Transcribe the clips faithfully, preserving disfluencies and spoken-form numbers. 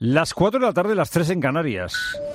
Las cuatro de la tarde, las tres en Canarias.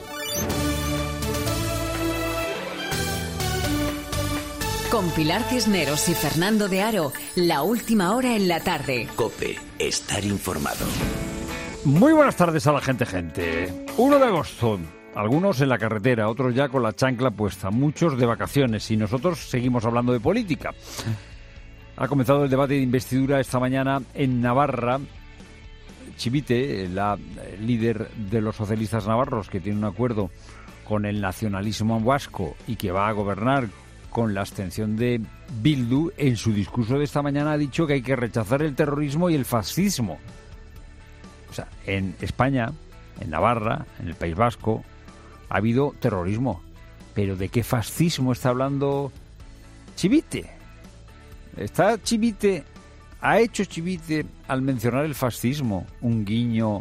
Con Pilar Cisneros y Fernando de Aro, la última hora en la tarde. COPE, estar informado. Muy buenas tardes a la gente, gente. uno de agosto, algunos en la carretera, otros ya con la chancla puesta, muchos de vacaciones y nosotros seguimos hablando de política. Ha comenzado el debate de investidura esta mañana en Navarra. Chivite, la líder de los socialistas navarros, que tiene un acuerdo con el nacionalismo vasco y que va a gobernar con la abstención de Bildu, en su discurso de esta mañana ha dicho que hay que rechazar el terrorismo y el fascismo. O sea, en España, en Navarra, en el País Vasco, ha habido terrorismo. ¿Pero de qué fascismo está hablando Chivite? ¿Está Chivite, ha hecho Chivite al mencionar el fascismo un guiño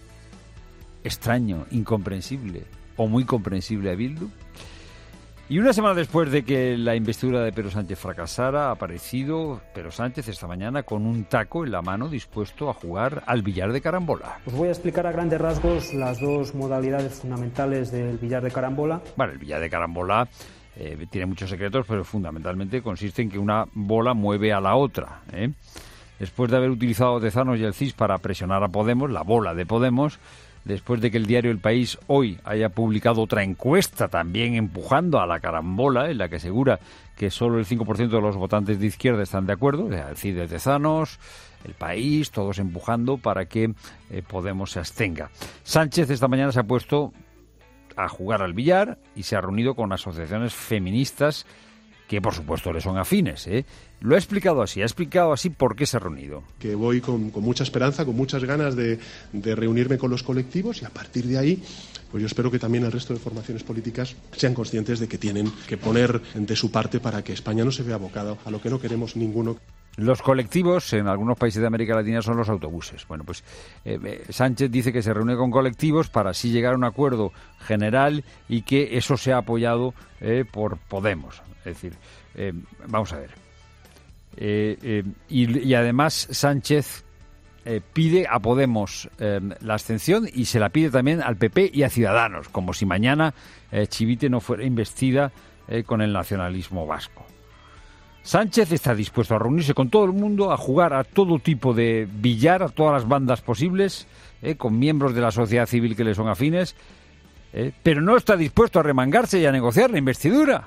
extraño, incomprensible o muy comprensible a Bildu? Y una semana después de que la investidura de Pedro Sánchez fracasara, ha aparecido Pedro Sánchez esta mañana con un taco en la mano, dispuesto a jugar al billar de carambola. Os voy a explicar a grandes rasgos las dos modalidades fundamentales del billar de carambola. Bueno, el billar de carambola eh, tiene muchos secretos, pero fundamentalmente consiste en que una bola mueve a la otra, ¿eh? Después de haber utilizado Tezanos y el C I S para presionar a Podemos, la bola de Podemos, después de que el diario El País hoy haya publicado otra encuesta también empujando a la carambola, en la que asegura que solo el cinco por ciento de los votantes de izquierda están de acuerdo, el C I S de Tezanos, El País, todos empujando para que eh, Podemos se abstenga. Sánchez esta mañana se ha puesto a jugar al billar y se ha reunido con asociaciones feministas que por supuesto le son afines, ¿eh? Lo ha explicado así, ha explicado así por qué se ha reunido. Que voy con, con mucha esperanza, con muchas ganas de, de reunirme con los colectivos y a partir de ahí, pues yo espero que también el resto de formaciones políticas sean conscientes de que tienen que poner de su parte para que España no se vea abocada a lo que no queremos ninguno. Los colectivos en algunos países de América Latina son los autobuses. Bueno, pues eh, Sánchez dice que se reúne con colectivos para así llegar a un acuerdo general y que eso sea apoyado eh, por Podemos. Es decir, eh, vamos a ver. Eh, eh, y, y además Sánchez eh, pide a Podemos eh, la abstención y se la pide también al P P y a Ciudadanos, como si mañana eh, Chivite no fuera investida eh, con el nacionalismo vasco. Sánchez está dispuesto a reunirse con todo el mundo, a jugar a todo tipo de billar, a todas las bandas posibles, eh, con miembros de la sociedad civil que le son afines, eh, pero no está dispuesto a remangarse y a negociar la investidura.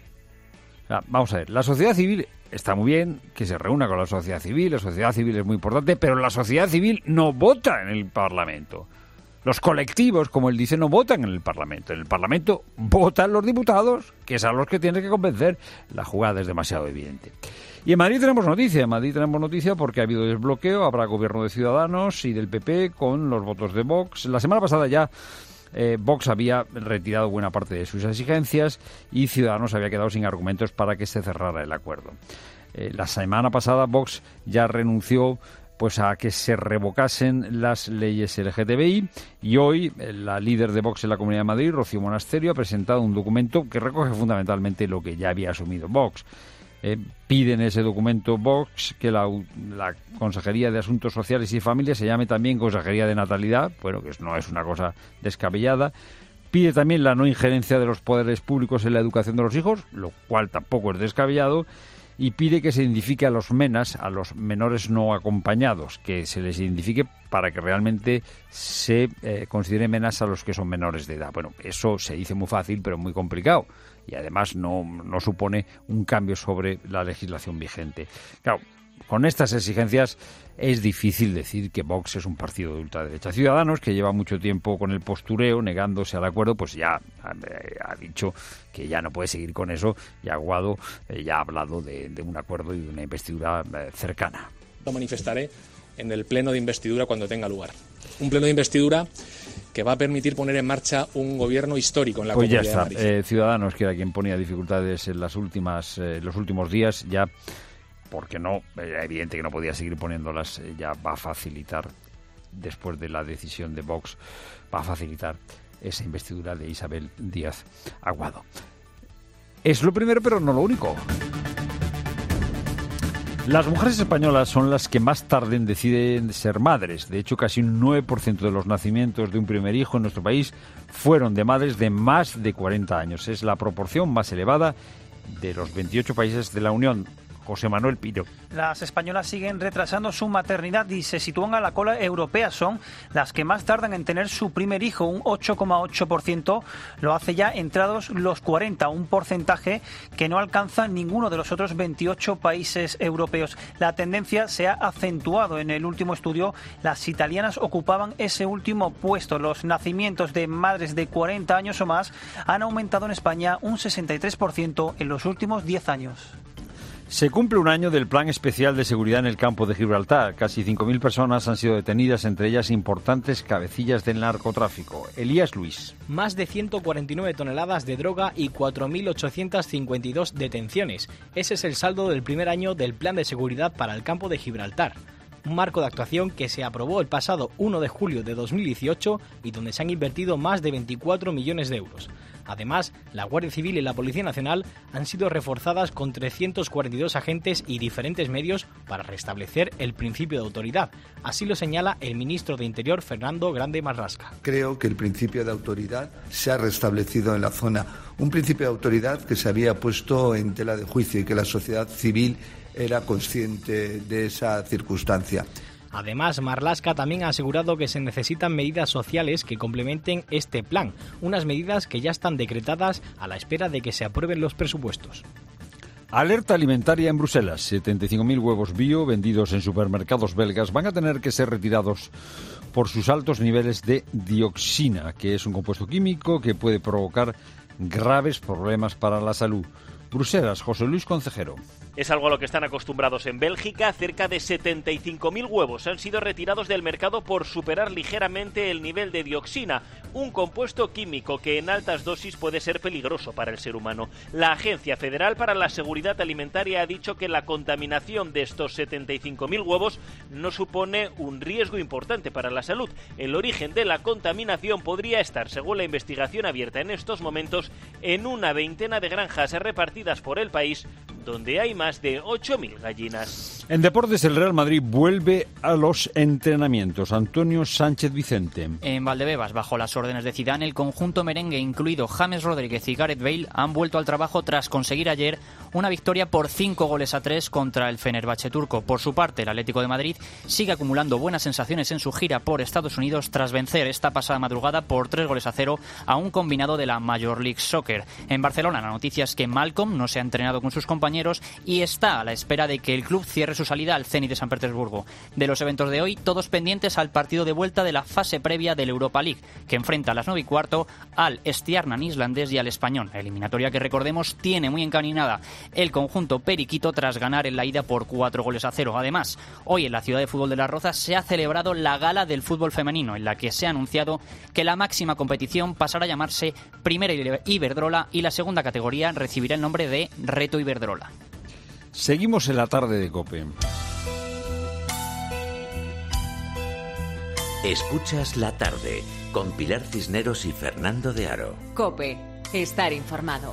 O sea, vamos a ver, la sociedad civil está muy bien que se reúna con la sociedad civil, la sociedad civil es muy importante, pero la sociedad civil no vota en el Parlamento. Los colectivos, como él dice, no votan en el Parlamento. En el Parlamento votan los diputados, que es a los que tiene que convencer. La jugada es demasiado evidente. Y en Madrid tenemos noticia. En Madrid tenemos noticia porque ha habido desbloqueo, habrá gobierno de Ciudadanos y del P P con los votos de Vox. La semana pasada ya eh, Vox había retirado buena parte de sus exigencias y Ciudadanos había quedado sin argumentos para que se cerrara el acuerdo. Eh, la semana pasada Vox ya renunció pues a que se revocasen las leyes L G T B I y hoy la líder de Vox en la Comunidad de Madrid, Rocío Monasterio, ha presentado un documento que recoge fundamentalmente lo que ya había asumido Vox. Eh, pide en ese documento Vox que la, la Consejería de Asuntos Sociales y Familias se llame también Consejería de Natalidad, bueno, que no es una cosa descabellada. Pide también la no injerencia de los poderes públicos en la educación de los hijos, lo cual tampoco es descabellado. Y pide que se identifique a los MENAS, a los menores no acompañados, que se les identifique para que realmente se eh, considere MENAS a los que son menores de edad. Bueno, eso se dice muy fácil, pero muy complicado. Y además no, no supone un cambio sobre la legislación vigente. Claro, con estas exigencias es difícil decir que Vox es un partido de ultraderecha. Ciudadanos, que lleva mucho tiempo con el postureo, negándose al acuerdo, pues ya ha, ha dicho que ya no puede seguir con eso, y Aguado eh, ya ha hablado de, de un acuerdo y de una investidura eh, cercana. Lo manifestaré en el pleno de investidura cuando tenga lugar. Un pleno de investidura que va a permitir poner en marcha un gobierno histórico en la pues Comunidad ya está. de Madrid. Eh, Ciudadanos, que era quien ponía dificultades en las últimas, eh, los últimos días, ya porque no, era evidente que no podía seguir poniéndolas, ya va a facilitar, después de la decisión de Vox, va a facilitar esa investidura de Isabel Díaz Aguado. Es lo primero, pero no lo único. Las mujeres españolas son las que más tarde deciden ser madres. De hecho, casi un nueve por ciento de los nacimientos de un primer hijo en nuestro país fueron de madres de más de cuarenta años. Es la proporción más elevada de los veintiocho países de la Unión. José Manuel Piro. Las españolas siguen retrasando su maternidad y se sitúan a la cola europea. Son las que más tardan en tener su primer hijo, un ocho coma ocho por ciento. Lo hace ya entrados los cuarenta, un porcentaje que no alcanza ninguno de los otros veintiocho países europeos. La tendencia se ha acentuado. En el último estudio, las italianas ocupaban ese último puesto. Los nacimientos de madres de cuarenta años o más han aumentado en España un sesenta y tres por ciento en los últimos diez años. Se cumple un año del Plan Especial de Seguridad en el Campo de Gibraltar. Casi cinco mil personas han sido detenidas, entre ellas importantes cabecillas del narcotráfico. Elías Luis. Más de ciento cuarenta y nueve toneladas de droga y cuatro mil ochocientas cincuenta y dos detenciones. Ese es el saldo del primer año del Plan de Seguridad para el Campo de Gibraltar. Un marco de actuación que se aprobó el pasado uno de julio de dos mil dieciocho y donde se han invertido más de veinticuatro millones de euros. Además, la Guardia Civil y la Policía Nacional han sido reforzadas con trescientos cuarenta y dos agentes y diferentes medios para restablecer el principio de autoridad. Así lo señala el ministro de Interior, Fernando Grande Marlasca. Creo que el principio de autoridad se ha restablecido en la zona. Un principio de autoridad que se había puesto en tela de juicio y que la sociedad civil era consciente de esa circunstancia. Además, Marlaska también ha asegurado que se necesitan medidas sociales que complementen este plan, unas medidas que ya están decretadas a la espera de que se aprueben los presupuestos. Alerta alimentaria en Bruselas. setenta y cinco mil huevos bio vendidos en supermercados belgas van a tener que ser retirados por sus altos niveles de dioxina, que es un compuesto químico que puede provocar graves problemas para la salud. Bruselas, José Luis Concejero. Es algo a lo que están acostumbrados en Bélgica. Cerca de setenta y cinco mil huevos han sido retirados del mercado por superar ligeramente el nivel de dioxina, un compuesto químico que en altas dosis puede ser peligroso para el ser humano. La Agencia Federal para la Seguridad Alimentaria ha dicho que la contaminación de estos setenta y cinco mil huevos no supone un riesgo importante para la salud. El origen de la contaminación podría estar, según la investigación abierta en estos momentos, en una veintena de granjas repartidas por el país, donde hay más de ocho mil gallinas. En deportes, el Real Madrid vuelve a los entrenamientos. Antonio Sánchez Vicente. En Valdebebas, bajo las órdenes de Zidane, el conjunto merengue, incluido James Rodríguez y Gareth Bale, han vuelto al trabajo tras conseguir ayer una victoria por cinco goles a tres contra el Fenerbahce turco. Por su parte, el Atlético de Madrid sigue acumulando buenas sensaciones en su gira por Estados Unidos tras vencer esta pasada madrugada por tres goles a cero a un combinado de la Major League Soccer. En Barcelona, la noticia es que Malcolm no se ha entrenado con sus compañeros y está a la espera de que el club cierre su salida al Zenit de San Petersburgo. De los eventos de hoy, todos pendientes al partido de vuelta de la fase previa del Europa League, que enfrenta a las nueve y cuarto al Stjarnan islandés y al Español. Eliminatoria que, recordemos, tiene muy encaminada el conjunto periquito tras ganar en la ida por cuatro goles a cero. Además, hoy en la ciudad de fútbol de Las Rozas se ha celebrado la gala del fútbol femenino, en la que se ha anunciado que la máxima competición pasará a llamarse Primera Iberdrola y la segunda categoría recibirá el nombre de Reto Iberdrola. Seguimos en la tarde de COPE. Escuchas La Tarde con Pilar Cisneros y Fernando de Aro. COPE, estar informado.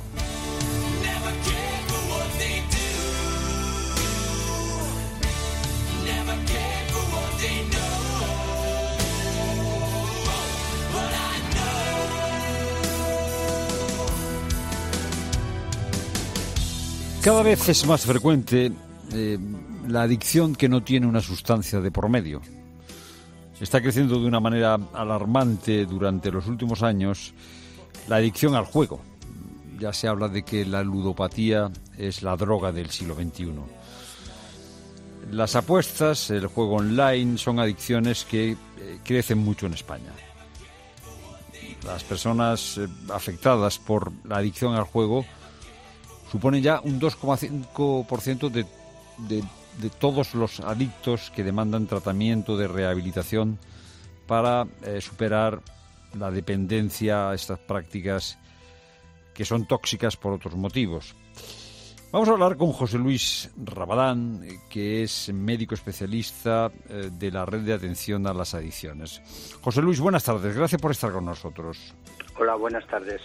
Cada vez es más frecuente eh, la adicción que no tiene una sustancia de por medio. Está creciendo de una manera alarmante durante los últimos años la adicción al juego. Ya se habla de que la ludopatía es la droga del siglo veintiuno. Las apuestas, el juego online, son adicciones que eh, crecen mucho en España. Las personas eh, afectadas por la adicción al juego suponen ya un dos coma cinco por ciento de, de, de todos los adictos que demandan tratamiento de rehabilitación para eh, superar la dependencia a estas prácticas que son tóxicas por otros motivos. Vamos a hablar con José Luis Rabadán, que es médico especialista eh, de la Red de Atención a las Adicciones. José Luis, buenas tardes. Gracias por estar con nosotros. Hola, buenas tardes.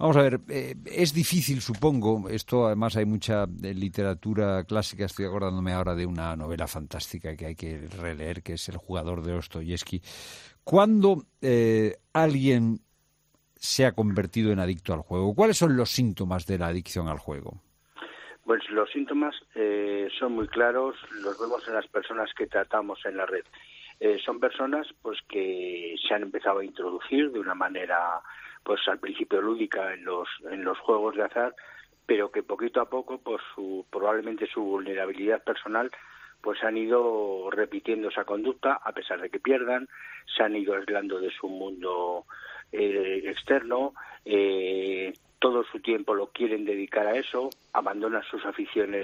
Vamos a ver, eh, es difícil, supongo, esto además hay mucha eh, literatura clásica, estoy acordándome ahora de una novela fantástica que hay que releer, que es El jugador de Dostoyevsky. ¿Cuándo eh, alguien se ha convertido en adicto al juego? ¿Cuáles son los síntomas de la adicción al juego? Pues los síntomas eh, son muy claros, los vemos en las personas que tratamos en la red. Eh, son personas pues que se han empezado a introducir de una manera pues al principio lúdica en los en los juegos de azar, pero que poquito a poco pues su probablemente su vulnerabilidad personal pues han ido repitiendo esa conducta a pesar de que pierdan, se han ido aislando de su mundo eh, externo, eh, todo su tiempo lo quieren dedicar a eso, abandonan sus aficiones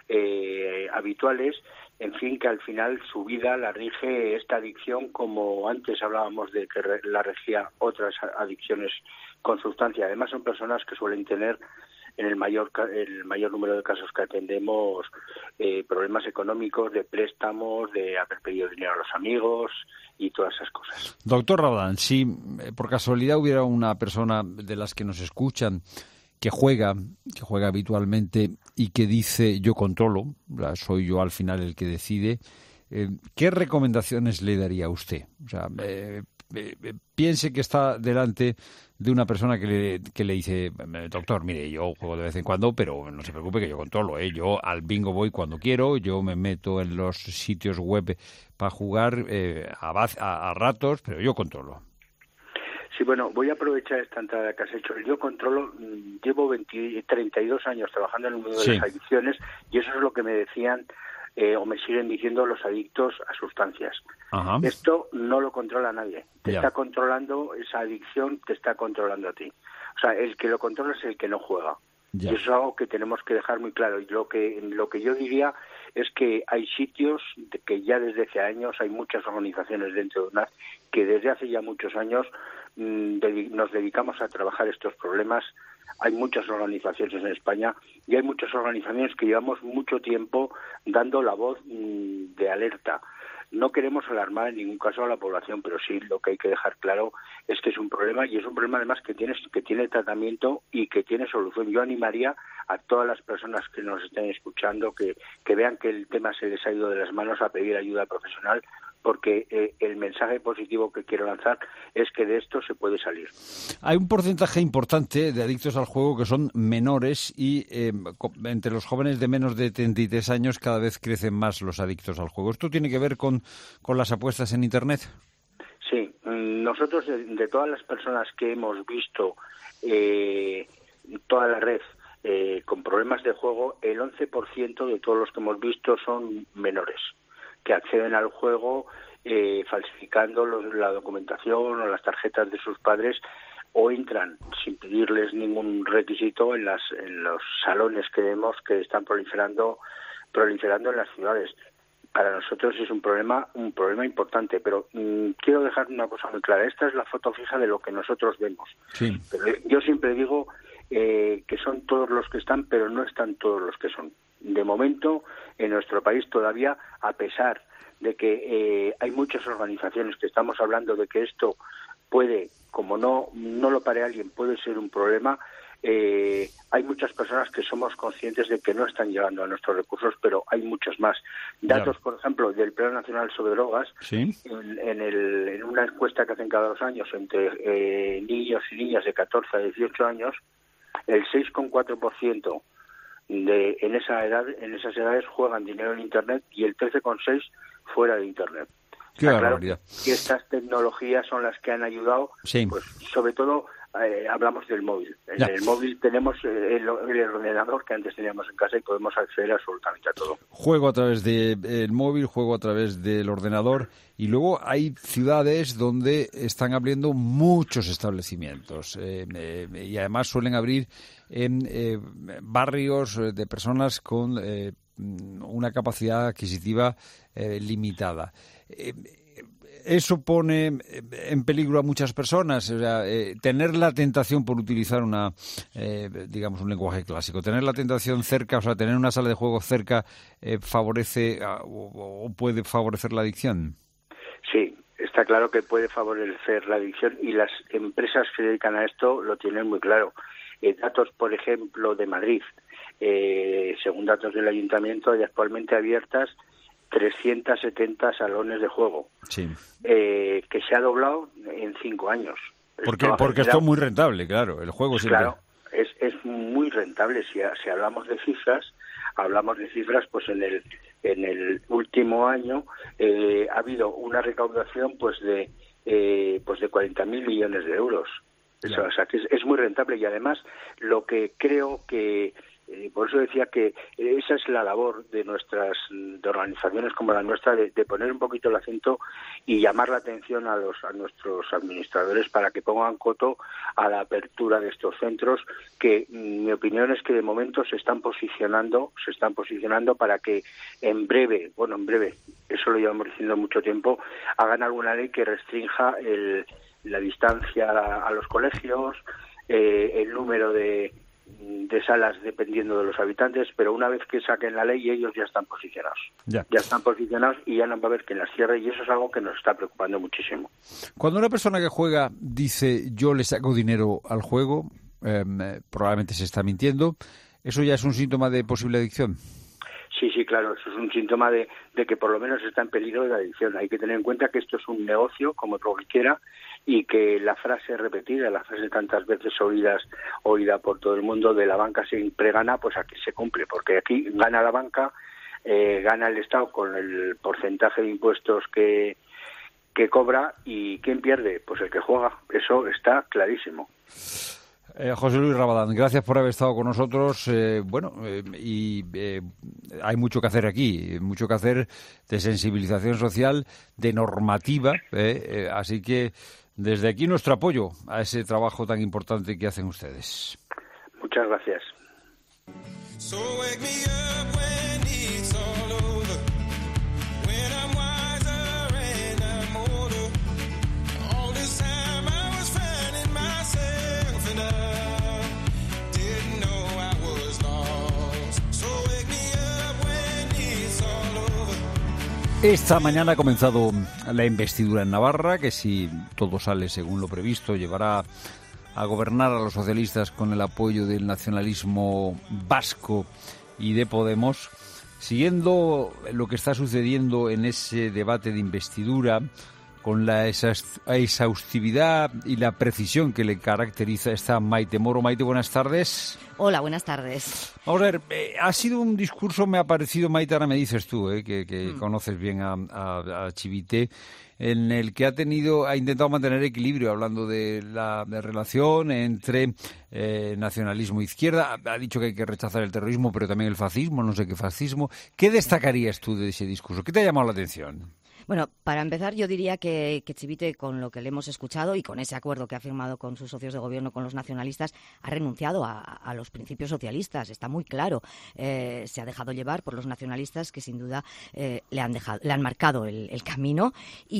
eh, habituales, en fin, que al final su vida la rige esta adicción, como antes hablábamos de que la regía otras adicciones con sustancia. Además son personas que suelen tener en el mayor el mayor número de casos que atendemos eh, problemas económicos, de préstamos, de haber pedido dinero a los amigos y todas esas cosas. Doctor Raudán, si eh, por casualidad hubiera una persona de las que nos escuchan que juega, que juega habitualmente y que dice yo controlo, soy yo al final el que decide, eh, ¿qué recomendaciones le daría a usted? O sea, eh, eh, piense que está delante de una persona que le, que le dice, doctor, mire, yo juego de vez en cuando, pero no se preocupe que yo controlo, ¿eh? Yo al bingo voy cuando quiero, yo me meto en los sitios web para jugar eh, a, a, a ratos, pero yo controlo. Sí, bueno, voy a aprovechar esta entrada que has hecho. Yo controlo, llevo veinte, treinta y dos años trabajando en el mundo sí. de las adicciones y eso es lo que me decían eh, o me siguen diciendo los adictos a sustancias. Ajá. Esto no lo controla nadie. Te ya. está controlando, esa adicción te está controlando a ti. O sea, el que lo controla es el que no juega. Ya. Y eso es algo que tenemos que dejar muy claro. Y lo que, lo que yo diría es que hay sitios de que ya desde hace años, hay muchas organizaciones dentro de U N A D que desde hace ya muchos años mmm, dedi- nos dedicamos a trabajar estos problemas. Hay muchas organizaciones en España y hay muchas organizaciones que llevamos mucho tiempo dando la voz mmm, de alerta. No queremos alarmar en ningún caso a la población, pero sí lo que hay que dejar claro es que es un problema y es un problema además que tiene, que tiene tratamiento y que tiene solución. Yo animaría a todas las personas que nos estén escuchando que, que vean que el tema se les ha ido de las manos a pedir ayuda profesional, porque eh, el mensaje positivo que quiero lanzar es que de esto se puede salir. Hay un porcentaje importante de adictos al juego que son menores y eh, entre los jóvenes de menos de treinta y tres años cada vez crecen más los adictos al juego. ¿Esto tiene que ver con, con las apuestas en Internet? Sí, nosotros de, de todas las personas que hemos visto eh, toda la red eh, con problemas de juego, el once por ciento de todos los que hemos visto son menores, que acceden al juego eh, falsificando los, la documentación o las tarjetas de sus padres o entran sin pedirles ningún requisito en, las, en los salones que vemos que están proliferando proliferando en las ciudades. Para nosotros es un problema un problema importante, pero mmm, quiero dejar una cosa muy clara. Esta es la foto fija de lo que nosotros vemos. Sí. Pero yo siempre digo eh, que son todos los que están, pero no están todos los que son. De momento, en nuestro país todavía, a pesar de que eh, hay muchas organizaciones que estamos hablando de que esto puede, como no no lo pare alguien, puede ser un problema, eh, hay muchas personas que somos conscientes de que no están llegando a nuestros recursos, pero hay muchos más. Datos, ya. por ejemplo, del Plan Nacional sobre Drogas, ¿sí? en, en, el, en una encuesta que hacen cada dos años entre eh, niños y niñas de catorce a dieciocho años, el seis coma cuatro por ciento de en esa edad en esas edades juegan dinero en Internet y el trece coma seis por ciento fuera de Internet. Qué barbaridad. Claro que estas tecnologías son las que han ayudado, sí. pues sobre todo eh, hablamos del móvil. En ya. el móvil tenemos eh, el, el ordenador que antes teníamos en casa y podemos acceder absolutamente a todo. Juego a través del móvil, juego a través del ordenador y luego hay ciudades donde están abriendo muchos establecimientos eh, eh, y además suelen abrir en eh, barrios de personas con eh, una capacidad adquisitiva eh, limitada. Eh, eso pone en peligro a muchas personas. O sea, eh, tener la tentación, por utilizar una, eh, digamos, un lenguaje clásico, tener la tentación cerca, o sea, tener una sala de juego cerca, eh, favorece a, o, o puede favorecer la adicción. Sí, está claro que puede favorecer la adicción y las empresas que se dedican a esto lo tienen muy claro. Eh, datos, por ejemplo, de Madrid, eh, según datos del ayuntamiento, hay actualmente abiertas trescientos setenta salones de juego, sí. eh, que se ha doblado en cinco años. Porque, esto porque esto es muy rentable, claro, el juego siempre... Claro, es, es muy rentable. Si, si hablamos de cifras, hablamos de cifras, pues en el en el último año eh, ha habido una recaudación pues de eh, pues de cuarenta mil millones de euros. Eso, o sea, que es, es muy rentable y además lo que creo que Eh, por eso decía que esa es la labor de nuestras de organizaciones como la nuestra, de, de poner un poquito el acento y llamar la atención a los a nuestros administradores para que pongan coto a la apertura de estos centros, que mi opinión es que de momento se están posicionando se están posicionando para que en breve, bueno, en breve, eso lo llevamos diciendo mucho tiempo, hagan alguna ley que restrinja el, la distancia a, a los colegios, eh, el número de de salas dependiendo de los habitantes, pero una vez que saquen la ley ellos ya están posicionados. Ya, ya están posicionados y ya no va a haber quien las cierre, y eso es algo que nos está preocupando muchísimo. Cuando una persona que juega dice yo le saco dinero al juego, eh, probablemente se está mintiendo. ¿Eso ya es un síntoma de posible adicción? Sí, sí, claro, eso es un síntoma de, de que por lo menos está en peligro de adicción. Hay que tener en cuenta que esto es un negocio, como otro cualquiera, y que la frase repetida, la frase tantas veces oídas, oída por todo el mundo, de la banca siempre gana, pues aquí se cumple, porque aquí gana la banca, eh, gana el Estado con el porcentaje de impuestos que, que cobra, y ¿quién pierde? Pues el que juega, eso está clarísimo. Eh, José Luis Rabadán, gracias por haber estado con nosotros. Eh, bueno, eh, y eh, hay mucho que hacer aquí, mucho que hacer de sensibilización social, de normativa, eh, eh, así que desde aquí nuestro apoyo a ese trabajo tan importante que hacen ustedes. Muchas gracias. So wake me up when it's all over, when I'm wiser and I'm older. All this time I was finding myself and I didn't know I was lost. So wake me up when it's all over. Esta mañana ha comenzado la investidura en Navarra, que si todo sale según lo previsto llevará a gobernar a los socialistas con el apoyo del nacionalismo vasco y de Podemos. Siguiendo lo que está sucediendo en ese debate de investidura, con la exhaustividad y la precisión que le caracteriza, está Maite Moro. Maite, buenas tardes. Hola, buenas tardes. Vamos a ver, eh, ha sido un discurso, me ha parecido, Maite, ahora me dices tú, eh, que, que mm. conoces bien a, a, a Chivite, en el que ha tenido, ha intentado mantener equilibrio, hablando de la de relación entre eh, nacionalismo e izquierda. Ha dicho que hay que rechazar el terrorismo, pero también el fascismo, no sé qué fascismo. ¿Qué destacarías tú de ese discurso? ¿Qué te ha llamado la atención? Bueno, para empezar, yo diría que, que Chivite, con lo que le hemos escuchado y con ese acuerdo que ha firmado con sus socios de gobierno, con los nacionalistas, ha renunciado a, a los principios socialistas. Está muy claro. Eh, se ha dejado llevar por los nacionalistas, que sin duda eh, le han dejado, le han marcado el, el camino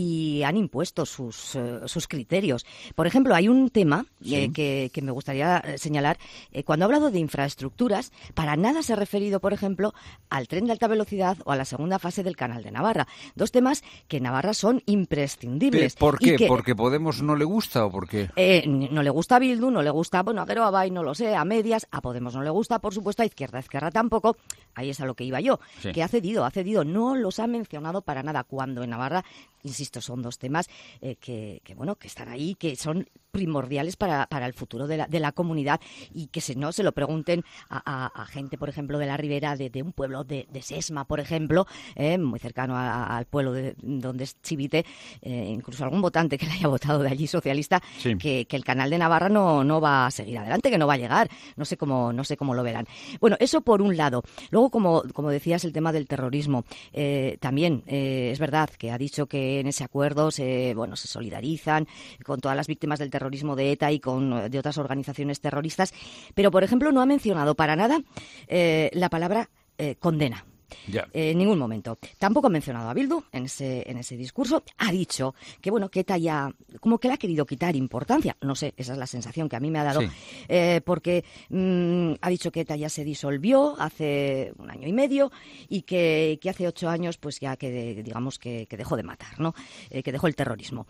y han impuesto sus, eh, sus criterios. Por ejemplo, hay un tema sí. eh, que, que me gustaría señalar. Eh, cuando ha hablado de infraestructuras, para nada se ha referido, por ejemplo, al tren de alta velocidad o a la segunda fase del Canal de Navarra. Dos temas que en Navarra son imprescindibles. ¿Por qué? Que, ¿Porque Podemos no le gusta o por qué? Eh, no le gusta a Bildu, no le gusta, bueno, a Gero Abay, no lo sé, a medias, a Podemos no le gusta, por supuesto, a Izquierda, a Izquierda tampoco. Ahí es a lo que iba yo, sí. que ha cedido, ha cedido, no los ha mencionado para nada, cuando en Navarra, insisto, son dos temas eh, que, que, bueno, que están ahí, que son primordiales para, para el futuro de la, de la comunidad, y que si no se lo pregunten a, a, a gente, por ejemplo, de la ribera de, de un pueblo de, de Sesma, por ejemplo, eh, muy cercano a, a, al pueblo de, donde es Chivite, eh, incluso algún votante que le haya votado de allí socialista, sí. que, que el Canal de Navarra no, no va a seguir adelante, que no va a llegar, no sé cómo, no sé cómo lo verán. Bueno, eso por un lado. Luego, como, como decías, el tema del terrorismo, eh, también eh, es verdad que ha dicho que en ese acuerdo se, bueno, se solidarizan con todas las víctimas del terrorismo de ETA y con de otras organizaciones terroristas, pero por ejemplo no ha mencionado para nada eh, la palabra eh, condena. Ya. Eh, en ningún momento. Tampoco ha mencionado a Bildu en ese, en ese discurso. Ha dicho que, bueno, que ETA ya, como que le ha querido quitar importancia. No sé, esa es la sensación que a mí me ha dado. Sí. Eh, porque mmm, ha dicho que ETA ya se disolvió hace un año y medio y que, que hace ocho años, pues ya que, digamos, que, que dejó de matar, ¿no? Eh, que dejó el terrorismo.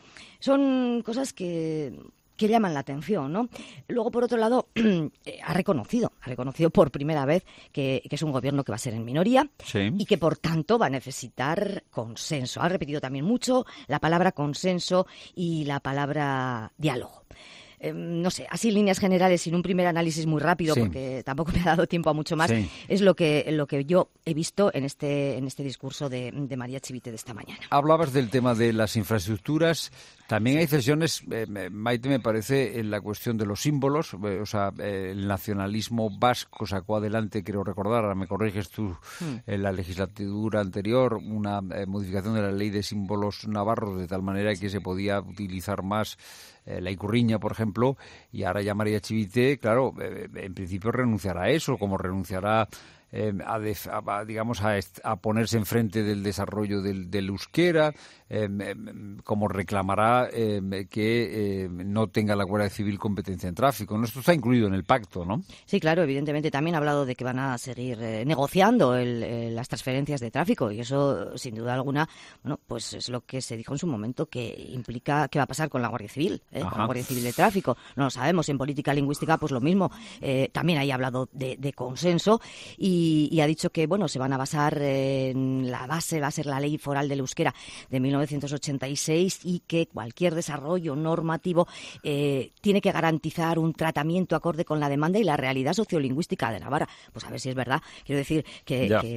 Son cosas que... que llaman la atención, ¿no? Luego, por otro lado, ha reconocido, ha reconocido por primera vez que, que es un gobierno que va a ser en minoría sí. y que, por tanto, va a necesitar consenso. Ha repetido también mucho la palabra consenso y la palabra diálogo. Eh, no sé, así en líneas generales, sin un primer análisis muy rápido, sí. porque tampoco me ha dado tiempo a mucho más, sí. es lo que lo que yo he visto en este en este discurso de, de María Chivite de esta mañana. Hablabas del tema de las infraestructuras. También hay cesiones, eh, Maite, me parece, en la cuestión de los símbolos. Eh, o sea, eh, el nacionalismo vasco sacó adelante, creo recordar, ahora me corriges tú, hmm. en la legislatura anterior, una eh, modificación de la ley de símbolos navarros, de tal manera que se podía utilizar más eh, la icurriña, por ejemplo, y ahora ya María Chivite, claro, eh, en principio renunciará a eso, como renunciará Eh, a, def, a, digamos a, est, a ponerse enfrente del desarrollo del, del euskera, eh, eh, como reclamará eh, que eh, no tenga la Guardia Civil competencia en tráfico. ¿No? Esto está incluido en el pacto, ¿no? Sí, claro, evidentemente. También ha hablado de que van a seguir eh, negociando el, eh, las transferencias de tráfico y eso, sin duda alguna, bueno, pues es lo que se dijo en su momento, que implica qué va a pasar con la Guardia Civil, eh, con la Guardia Civil de Tráfico. No lo sabemos. En política lingüística, pues lo mismo. Eh, también ahí ha hablado de, de consenso y Y, y ha dicho que, bueno, se van a basar en la base, va a ser la Ley Foral del Euskera de mil novecientos ochenta y seis y que cualquier desarrollo normativo eh, tiene que garantizar un tratamiento acorde con la demanda y la realidad sociolingüística de Navarra. Pues a ver si es verdad. Quiero decir que, que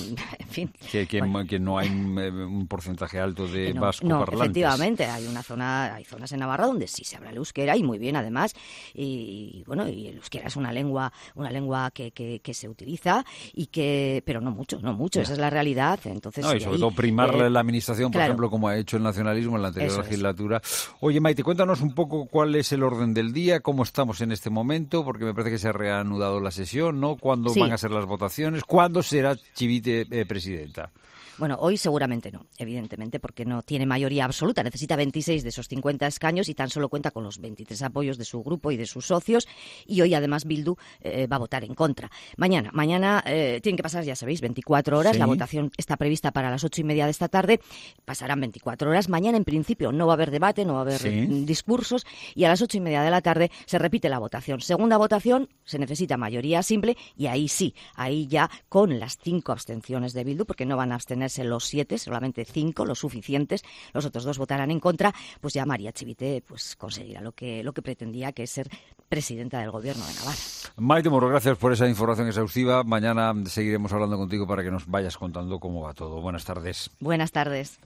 en fin... Que, que, bueno, que no hay un, un porcentaje alto de no, vasco no, parlantes. Efectivamente, hay una zona, hay zonas en Navarra donde sí se habla el euskera y muy bien además. Y, y bueno, y el euskera es una lengua, una lengua que, que, que se utiliza y que, pero no mucho, no mucho, esa es la realidad. Entonces, no, y sobre ahí, todo primarle eh, la administración, por claro. ejemplo, como ha hecho el nacionalismo en la anterior Eso legislatura. Es. Oye, Maite, cuéntanos un poco cuál es el orden del día, cómo estamos en este momento, porque me parece que se ha reanudado la sesión, ¿no? ¿Cuándo sí. van a ser las votaciones? ¿Cuándo será Chivite eh, presidenta? Bueno, hoy seguramente no, evidentemente, porque no tiene mayoría absoluta. Necesita veintiséis de esos cincuenta escaños y tan solo cuenta con los veintitrés apoyos de su grupo y de sus socios. Y hoy, además, Bildu eh, va a votar en contra. Mañana, mañana eh, tienen que pasar, ya sabéis, veinticuatro horas. Sí. La votación está prevista para las ocho y media de esta tarde. Pasarán veinticuatro horas. Mañana, en principio, no va a haber debate, no va a haber sí. discursos. Y a las ocho y media de la tarde se repite la votación. Segunda votación, se necesita mayoría simple y ahí sí, ahí ya con las cinco abstenciones de Bildu, porque no van a abstener los siete, solamente cinco, los suficientes, los otros dos votarán en contra, pues ya María Chivite pues conseguirá lo que lo que pretendía, que es ser presidenta del gobierno de Navarra. Maite Moro, gracias por esa información exhaustiva. Mañana seguiremos hablando contigo para que nos vayas contando cómo va todo. Buenas tardes. Buenas tardes.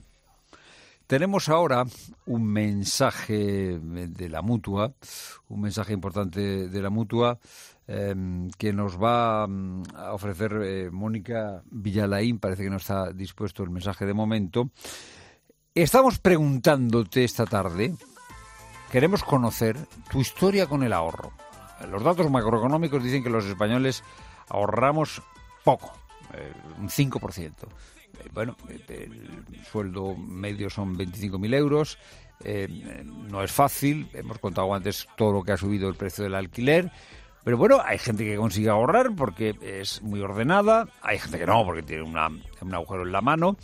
Tenemos ahora un mensaje de la Mutua, un mensaje importante de la Mutua, eh, que nos va a ofrecer eh, Mónica Villalaín. Parece que no está dispuesto el mensaje de momento. Estamos preguntándote esta tarde, queremos conocer tu historia con el ahorro. Los datos macroeconómicos dicen que los españoles ahorramos poco, eh, un cinco por ciento. Bueno, el sueldo medio son veinticinco mil euros, eh, no es fácil, hemos contado antes todo lo que ha subido el precio del alquiler, pero bueno, hay gente que consigue ahorrar porque es muy ordenada, hay gente que no, porque tiene una, un agujero en la mano,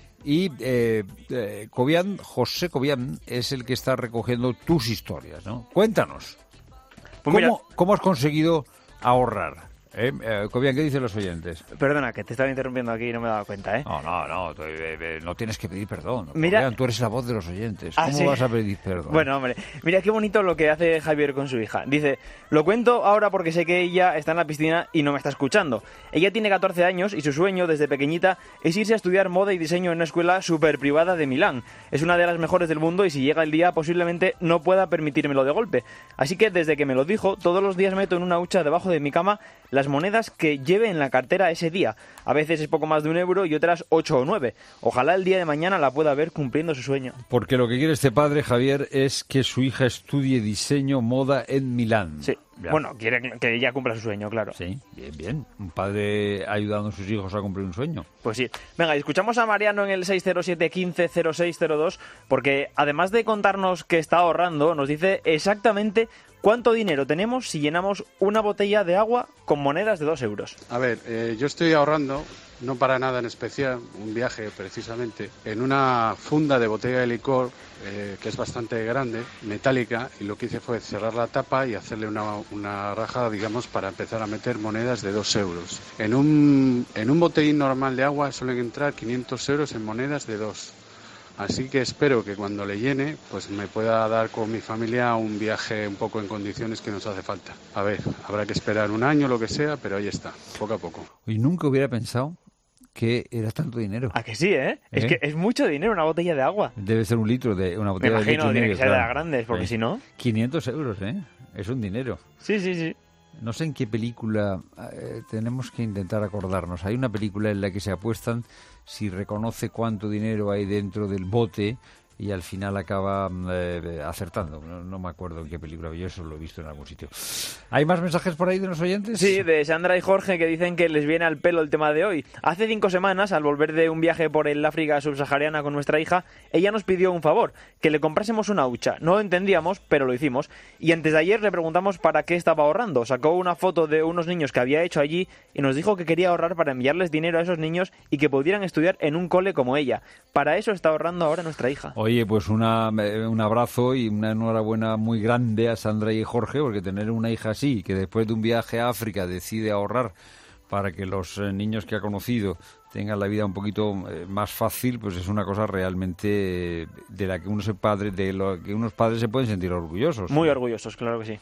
y eh, eh, Cobian, José Cobian es el que está recogiendo tus historias, ¿no? Cuéntanos, pues ¿cómo, ¿cómo has conseguido ahorrar? Eh, eh, Cobian, ¿qué dicen los oyentes? Perdona, que te estaba interrumpiendo aquí y no me he dado cuenta, ¿eh? No, no, no, tú, eh, eh, no tienes que pedir perdón. Mira, Cobian, tú eres la voz de los oyentes. ¿Ah, ¿Cómo sí? vas a pedir perdón? Bueno, hombre, mira qué bonito lo que hace Javier con su hija. Dice, lo cuento ahora porque sé que ella está en la piscina y no me está escuchando. Ella tiene catorce años y su sueño desde pequeñita es irse a estudiar moda y diseño en una escuela súper privada de Milán. Es una de las mejores del mundo y si llega el día posiblemente no pueda permitírmelo de golpe. Así que desde que me lo dijo, todos los días meto en una hucha debajo de mi cama las monedas que lleve en la cartera ese día. A veces es poco más de un euro y otras ocho o nueve. Ojalá el día de mañana la pueda ver cumpliendo su sueño. Porque lo que quiere este padre, Javier, es que su hija estudie diseño, moda en Milán. Sí. Ya. Bueno, quiere que ella cumpla su sueño, claro. Sí, bien, bien. Un padre ayudando a sus hijos a cumplir un sueño. Pues sí. Venga, y escuchamos a Mariano en el seis cero siete, quince, cero seis cero dos, porque además de contarnos que está ahorrando, nos dice exactamente cuánto dinero tenemos si llenamos una botella de agua con monedas de dos euros. A ver, eh, yo estoy ahorrando, no para nada en especial, un viaje precisamente, en una funda de botella de licor eh, que es bastante grande, metálica, y lo que hice fue cerrar la tapa y hacerle una, una raja, digamos, para empezar a meter monedas de dos euros. En un, en un botellín normal de agua suelen entrar quinientos euros en monedas de dos. Así que espero que cuando le llene, pues me pueda dar con mi familia un viaje un poco en condiciones que nos hace falta. A ver, habrá que esperar un año, lo que sea, pero ahí está, poco a poco. Y nunca hubiera pensado que era tanto dinero. ¿A que sí, eh? ¿Eh? Es que es mucho dinero una botella de agua. Debe ser un litro de una Me botella de imagino, litro y tiene medio, que ser de claro. las grandes, porque Sí. si no... quinientos euros, ¿eh? Es un dinero. Sí, sí, sí. No sé en qué película eh, tenemos que intentar acordarnos. Hay una película en la que se apuestan si reconoce cuánto dinero hay dentro del bote y al final acaba eh, acertando. No, no me acuerdo en qué película, yo eso lo he visto en algún sitio. ¿Hay más mensajes por ahí de los oyentes? Sí, de Sandra y Jorge, que dicen que les viene al pelo el tema de hoy. Hace cinco semanas, al volver de un viaje por el África subsahariana con nuestra hija, ella nos pidió un favor, que le comprásemos una hucha. No lo entendíamos, pero lo hicimos. Y antes de ayer le preguntamos para qué estaba ahorrando. Sacó una foto de unos niños que había hecho allí y nos dijo que quería ahorrar para enviarles dinero a esos niños y que pudieran estudiar en un cole como ella. Para eso está ahorrando ahora nuestra hija. Oye, pues una, un abrazo y una enhorabuena muy grande a Sandra y Jorge, porque tener una hija así, que después de un viaje a África decide ahorrar para que los eh, niños que ha conocido tengan la vida un poquito eh, más fácil, pues es una cosa realmente eh, de la que uno se padre, de lo que unos padres se pueden sentir orgullosos. Muy orgullosos, claro que sí.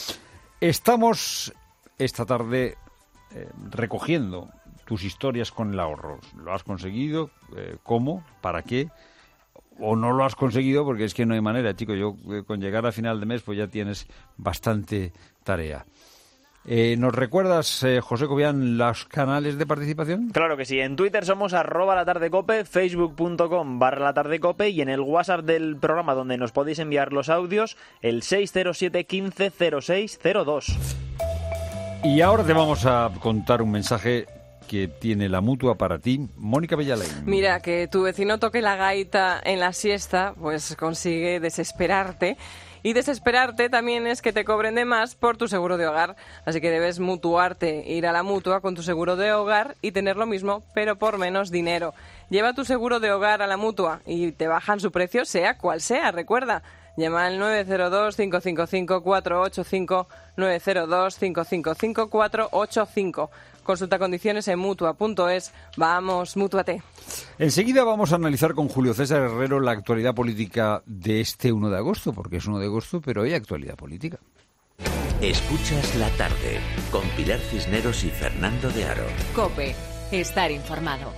Estamos esta tarde eh, recogiendo tus historias con el ahorro. ¿Lo has conseguido? Eh, ¿Cómo? ¿Para qué? O no lo has conseguido porque es que no hay manera, chico. Yo eh, con llegar a final de mes pues ya tienes bastante tarea. Eh, ¿Nos recuerdas, eh, José Cobian, los canales de participación? Claro que sí. En Twitter somos arroba la tarde cope, facebook punto com barra la tarde cope y en el WhatsApp del programa donde nos podéis enviar los audios, el seis cero siete, quince, cero seis cero dos. Y ahora te vamos a contar un mensaje que tiene la Mutua para ti, Mónica Bellalain. Mira, que tu vecino toque la gaita en la siesta, pues consigue desesperarte. Y desesperarte también es que te cobren de más por tu seguro de hogar. Así que debes mutuarte, ir a la Mutua con tu seguro de hogar y tener lo mismo, pero por menos dinero. Lleva tu seguro de hogar a la Mutua y te bajan su precio, sea cual sea, recuerda. Llama al nueve cero dos, cinco cinco cinco, cuatro ocho cinco, nueve cero dos, cinco cinco cinco, cuatro ocho cinco. Consulta condiciones en mutua punto es. Vamos, mútuate. Enseguida vamos a analizar con Julio César Herrero la actualidad política de este uno de agosto, porque es uno de agosto, pero hay actualidad política. Escuchas la tarde con Pilar Cisneros y Fernando de Aro. COPE. Estar informado.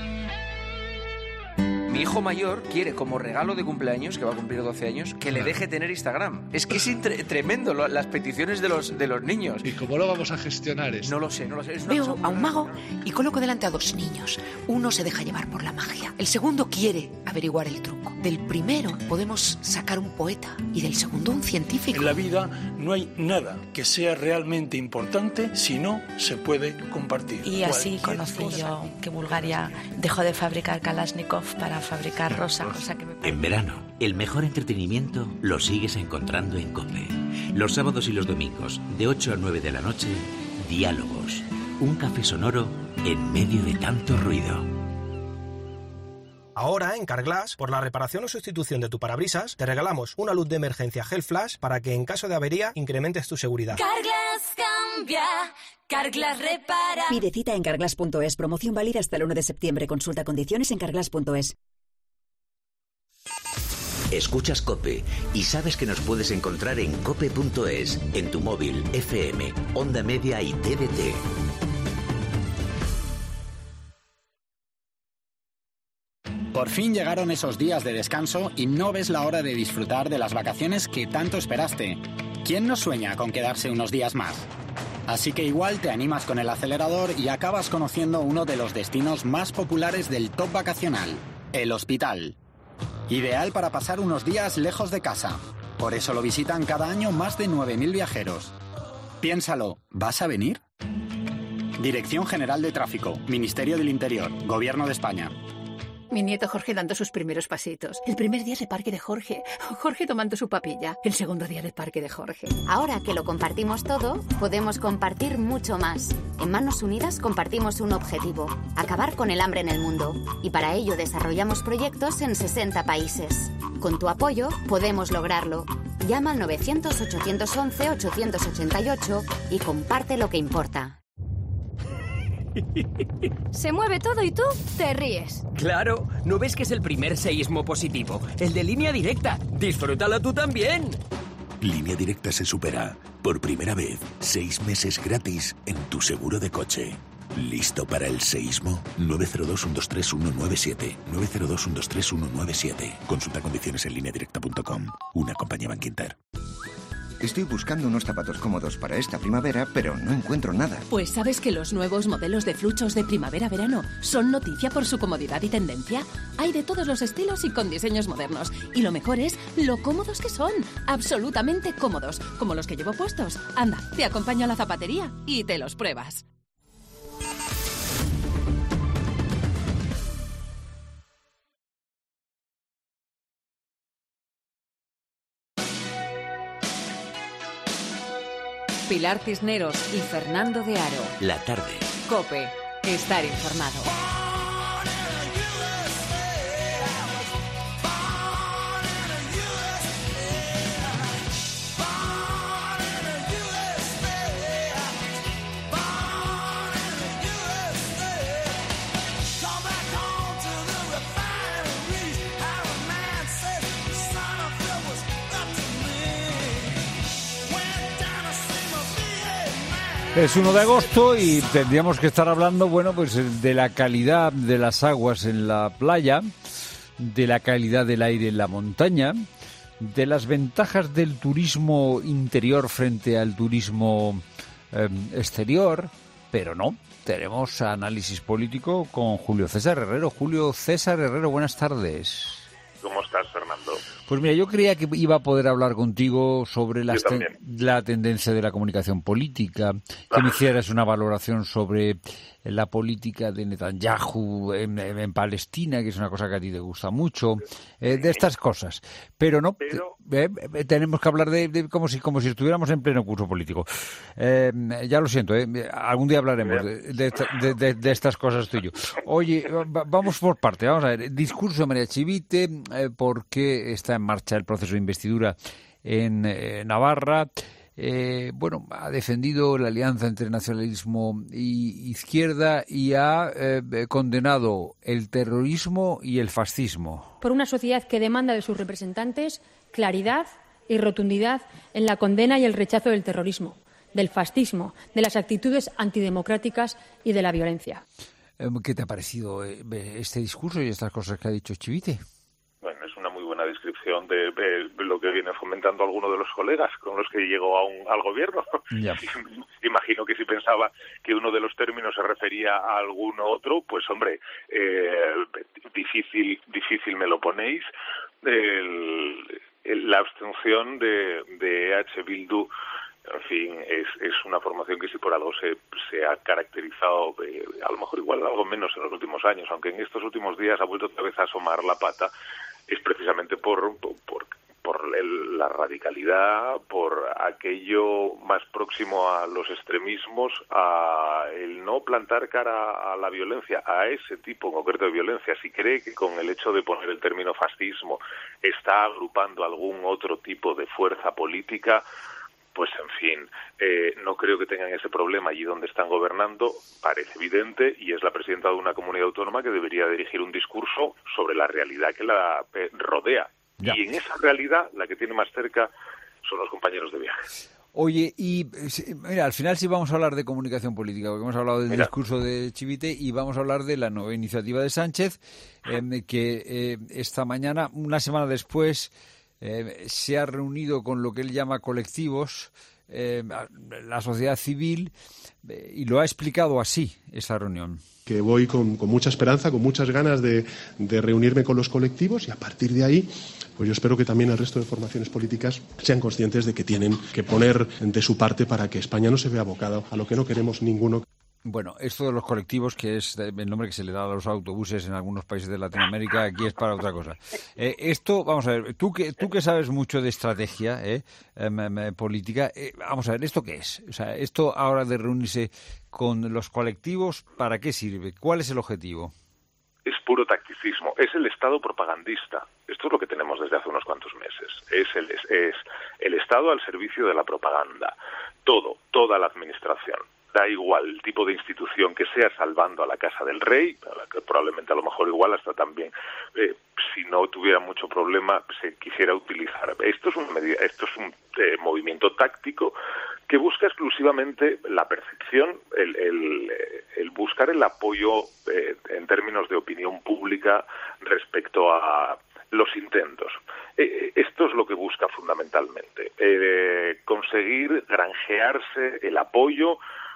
Mi hijo mayor quiere como regalo de cumpleaños, que va a cumplir doce años, que le deje tener Instagram. Es que es intre- tremendo lo- las peticiones de los, de los niños. ¿Y cómo lo vamos a gestionar esto? No lo sé, no lo sé. Es una Veo cosa a un mago y coloco delante a dos niños. Uno se deja llevar por la magia. El segundo quiere averiguar el truco. Del primero podemos sacar un poeta y del segundo un científico. En la vida no hay nada que sea realmente importante si no se puede compartir. Y así Cualquier conocí cosa. yo que Bulgaria dejó de fabricar Kalashnikov para fabricar rosa, cosa que me... En verano, el mejor entretenimiento lo sigues encontrando en COPE. Los sábados y los domingos, de ocho a nueve de la noche, Diálogos. Un café sonoro en medio de tanto ruido. Ahora, en Carglass, por la reparación o sustitución de tu parabrisas, te regalamos una luz de emergencia Gel Flash para que en caso de avería incrementes tu seguridad. Carglass cambia, Carglass repara. Pide cita en carglass punto es. Promoción válida hasta el uno de septiembre. Consulta condiciones en carglass punto es. Escuchas COPE y sabes que nos puedes encontrar en cope punto es, en tu móvil, F M, Onda Media y T D T. Por fin llegaron esos días de descanso y no ves la hora de disfrutar de las vacaciones que tanto esperaste. ¿Quién no sueña con quedarse unos días más? Así que igual te animas con el acelerador y acabas conociendo uno de los destinos más populares del top vacacional, el Hospital. Ideal para pasar unos días lejos de casa. Por eso lo visitan cada año más de nueve mil viajeros. Piénsalo, ¿vas a venir? Dirección General de Tráfico, Ministerio del Interior, Gobierno de España. Mi nieto Jorge dando sus primeros pasitos. El primer día de parque de Jorge. Jorge tomando su papilla. El segundo día de parque de Jorge. Ahora que lo compartimos todo, podemos compartir mucho más. En Manos Unidas compartimos un objetivo: acabar con el hambre en el mundo. Y para ello desarrollamos proyectos en sesenta países. Con tu apoyo podemos lograrlo. Llama al novecientos, ochocientos once, ochocientos ochenta y ocho y comparte lo que importa. Se mueve todo y tú te ríes. Claro, ¿no ves que es el primer seísmo positivo? El de Línea Directa. Disfrútalo tú también. Línea Directa se supera. Por primera vez, seis meses gratis en tu seguro de coche. ¿Listo para el seísmo? nueve cero dos, uno dos tres, uno nueve siete. nueve cero dos, uno dos tres, uno nueve siete. Consulta condiciones en línea directa punto com. Una compañía Bankinter. Estoy buscando unos zapatos cómodos para esta primavera, pero no encuentro nada. Pues ¿sabes que los nuevos modelos de fluchos de primavera-verano son noticia por su comodidad y tendencia? Hay de todos los estilos y con diseños modernos. Y lo mejor es lo cómodos que son. Absolutamente cómodos. Como los que llevo puestos. Anda, te acompaño a la zapatería y te los pruebas. Pilar Cisneros y Fernando de Aro. La tarde. COPE. Estar informado. Es uno de agosto y tendríamos que estar hablando, bueno, pues de la calidad de las aguas en la playa, de la calidad del aire en la montaña, de las ventajas del turismo interior frente al turismo eh, exterior, pero no, tenemos análisis político con Julio César Herrero. Julio César Herrero, buenas tardes. ¿Cómo estás, Fernando? Pues mira, yo creía que iba a poder hablar contigo sobre la, ten- la tendencia de la comunicación política, que ah. me hicieras una valoración sobre la política de Netanyahu en, en, en Palestina, que es una cosa que a ti te gusta mucho, eh, de estas cosas. Pero no, Pero... Eh, eh, tenemos que hablar de, de como si como si estuviéramos en pleno curso político. Eh, ya lo siento, eh, algún día hablaremos de, de, de, de, de estas cosas tú y yo. Oye, va, vamos por parte, vamos a ver. Discurso de María Chivite, eh, ¿por qué está en marcha el proceso de investidura en eh, Navarra? Eh, bueno, ha defendido la alianza entre nacionalismo y izquierda y ha eh, condenado el terrorismo y el fascismo. Por una sociedad que demanda de sus representantes claridad y rotundidad en la condena y el rechazo del terrorismo, del fascismo, de las actitudes antidemocráticas y de la violencia. ¿Qué te ha parecido este discurso y estas cosas que ha dicho Chivite? Bueno, es una muy buena descripción de, de lo que viene fomentando alguno de los colegas con los que llegó a un, al gobierno. Ya. Imagino que si pensaba que uno de los términos se refería a alguno otro, pues hombre, eh, difícil, difícil me lo ponéis. El, el, la abstención de, de E H Bildu, en fin, es, es una formación que si por algo se, se ha caracterizado, eh, a lo mejor igual algo menos en los últimos años, aunque en estos últimos días ha vuelto otra vez a asomar la pata, es precisamente por, por, por el, la radicalidad, por aquello más próximo a los extremismos, a el no plantar cara a la violencia, a ese tipo en concreto de violencia. Si cree que con el hecho de poner el término fascismo está agrupando algún otro tipo de fuerza política, pues en fin, eh, no creo que tengan ese problema allí donde están gobernando, parece evidente, y es la presidenta de una comunidad autónoma que debería dirigir un discurso sobre la realidad que la eh, rodea. Ya. Y en esa realidad, la que tiene más cerca son los compañeros de viaje. Oye, y mira, al final sí vamos a hablar de comunicación política, porque hemos hablado del mira. discurso de Chivite y vamos a hablar de la nueva iniciativa de Sánchez, eh, que eh, esta mañana, una semana después eh, se ha reunido con lo que él llama colectivos, eh, la sociedad civil, eh, y lo ha explicado así, esa reunión. Que voy con, con mucha esperanza, con muchas ganas de, de reunirme con los colectivos y a partir de ahí, pues yo espero que también el resto de formaciones políticas sean conscientes de que tienen que poner de su parte para que España no se vea abocada a lo que no queremos ninguno. Bueno, esto de los colectivos, que es el nombre que se le da a los autobuses en algunos países de Latinoamérica, aquí es para otra cosa. Eh, esto, vamos a ver, tú que tú que sabes mucho de estrategia eh, eh, política, eh, vamos a ver, ¿esto qué es? O sea, esto ahora de reunirse con los colectivos, ¿para qué sirve? ¿Cuál es el objetivo? Es puro tacticismo, es el Estado propagandista. Esto es lo que tenemos desde hace unos cuantos meses. Es el, es, es el Estado al servicio de la propaganda. Todo, toda la administración. Da igual el tipo de institución que sea, salvando a la Casa del Rey, a la que probablemente a lo mejor igual hasta también, eh, si no tuviera mucho problema, se quisiera utilizar. Esto es un, medida, esto es un eh, movimiento táctico que busca exclusivamente la percepción, el, el, el buscar el apoyo eh, en términos de opinión pública respecto a los intentos. Eh, esto es lo que busca fundamentalmente, eh, conseguir granjearse el apoyo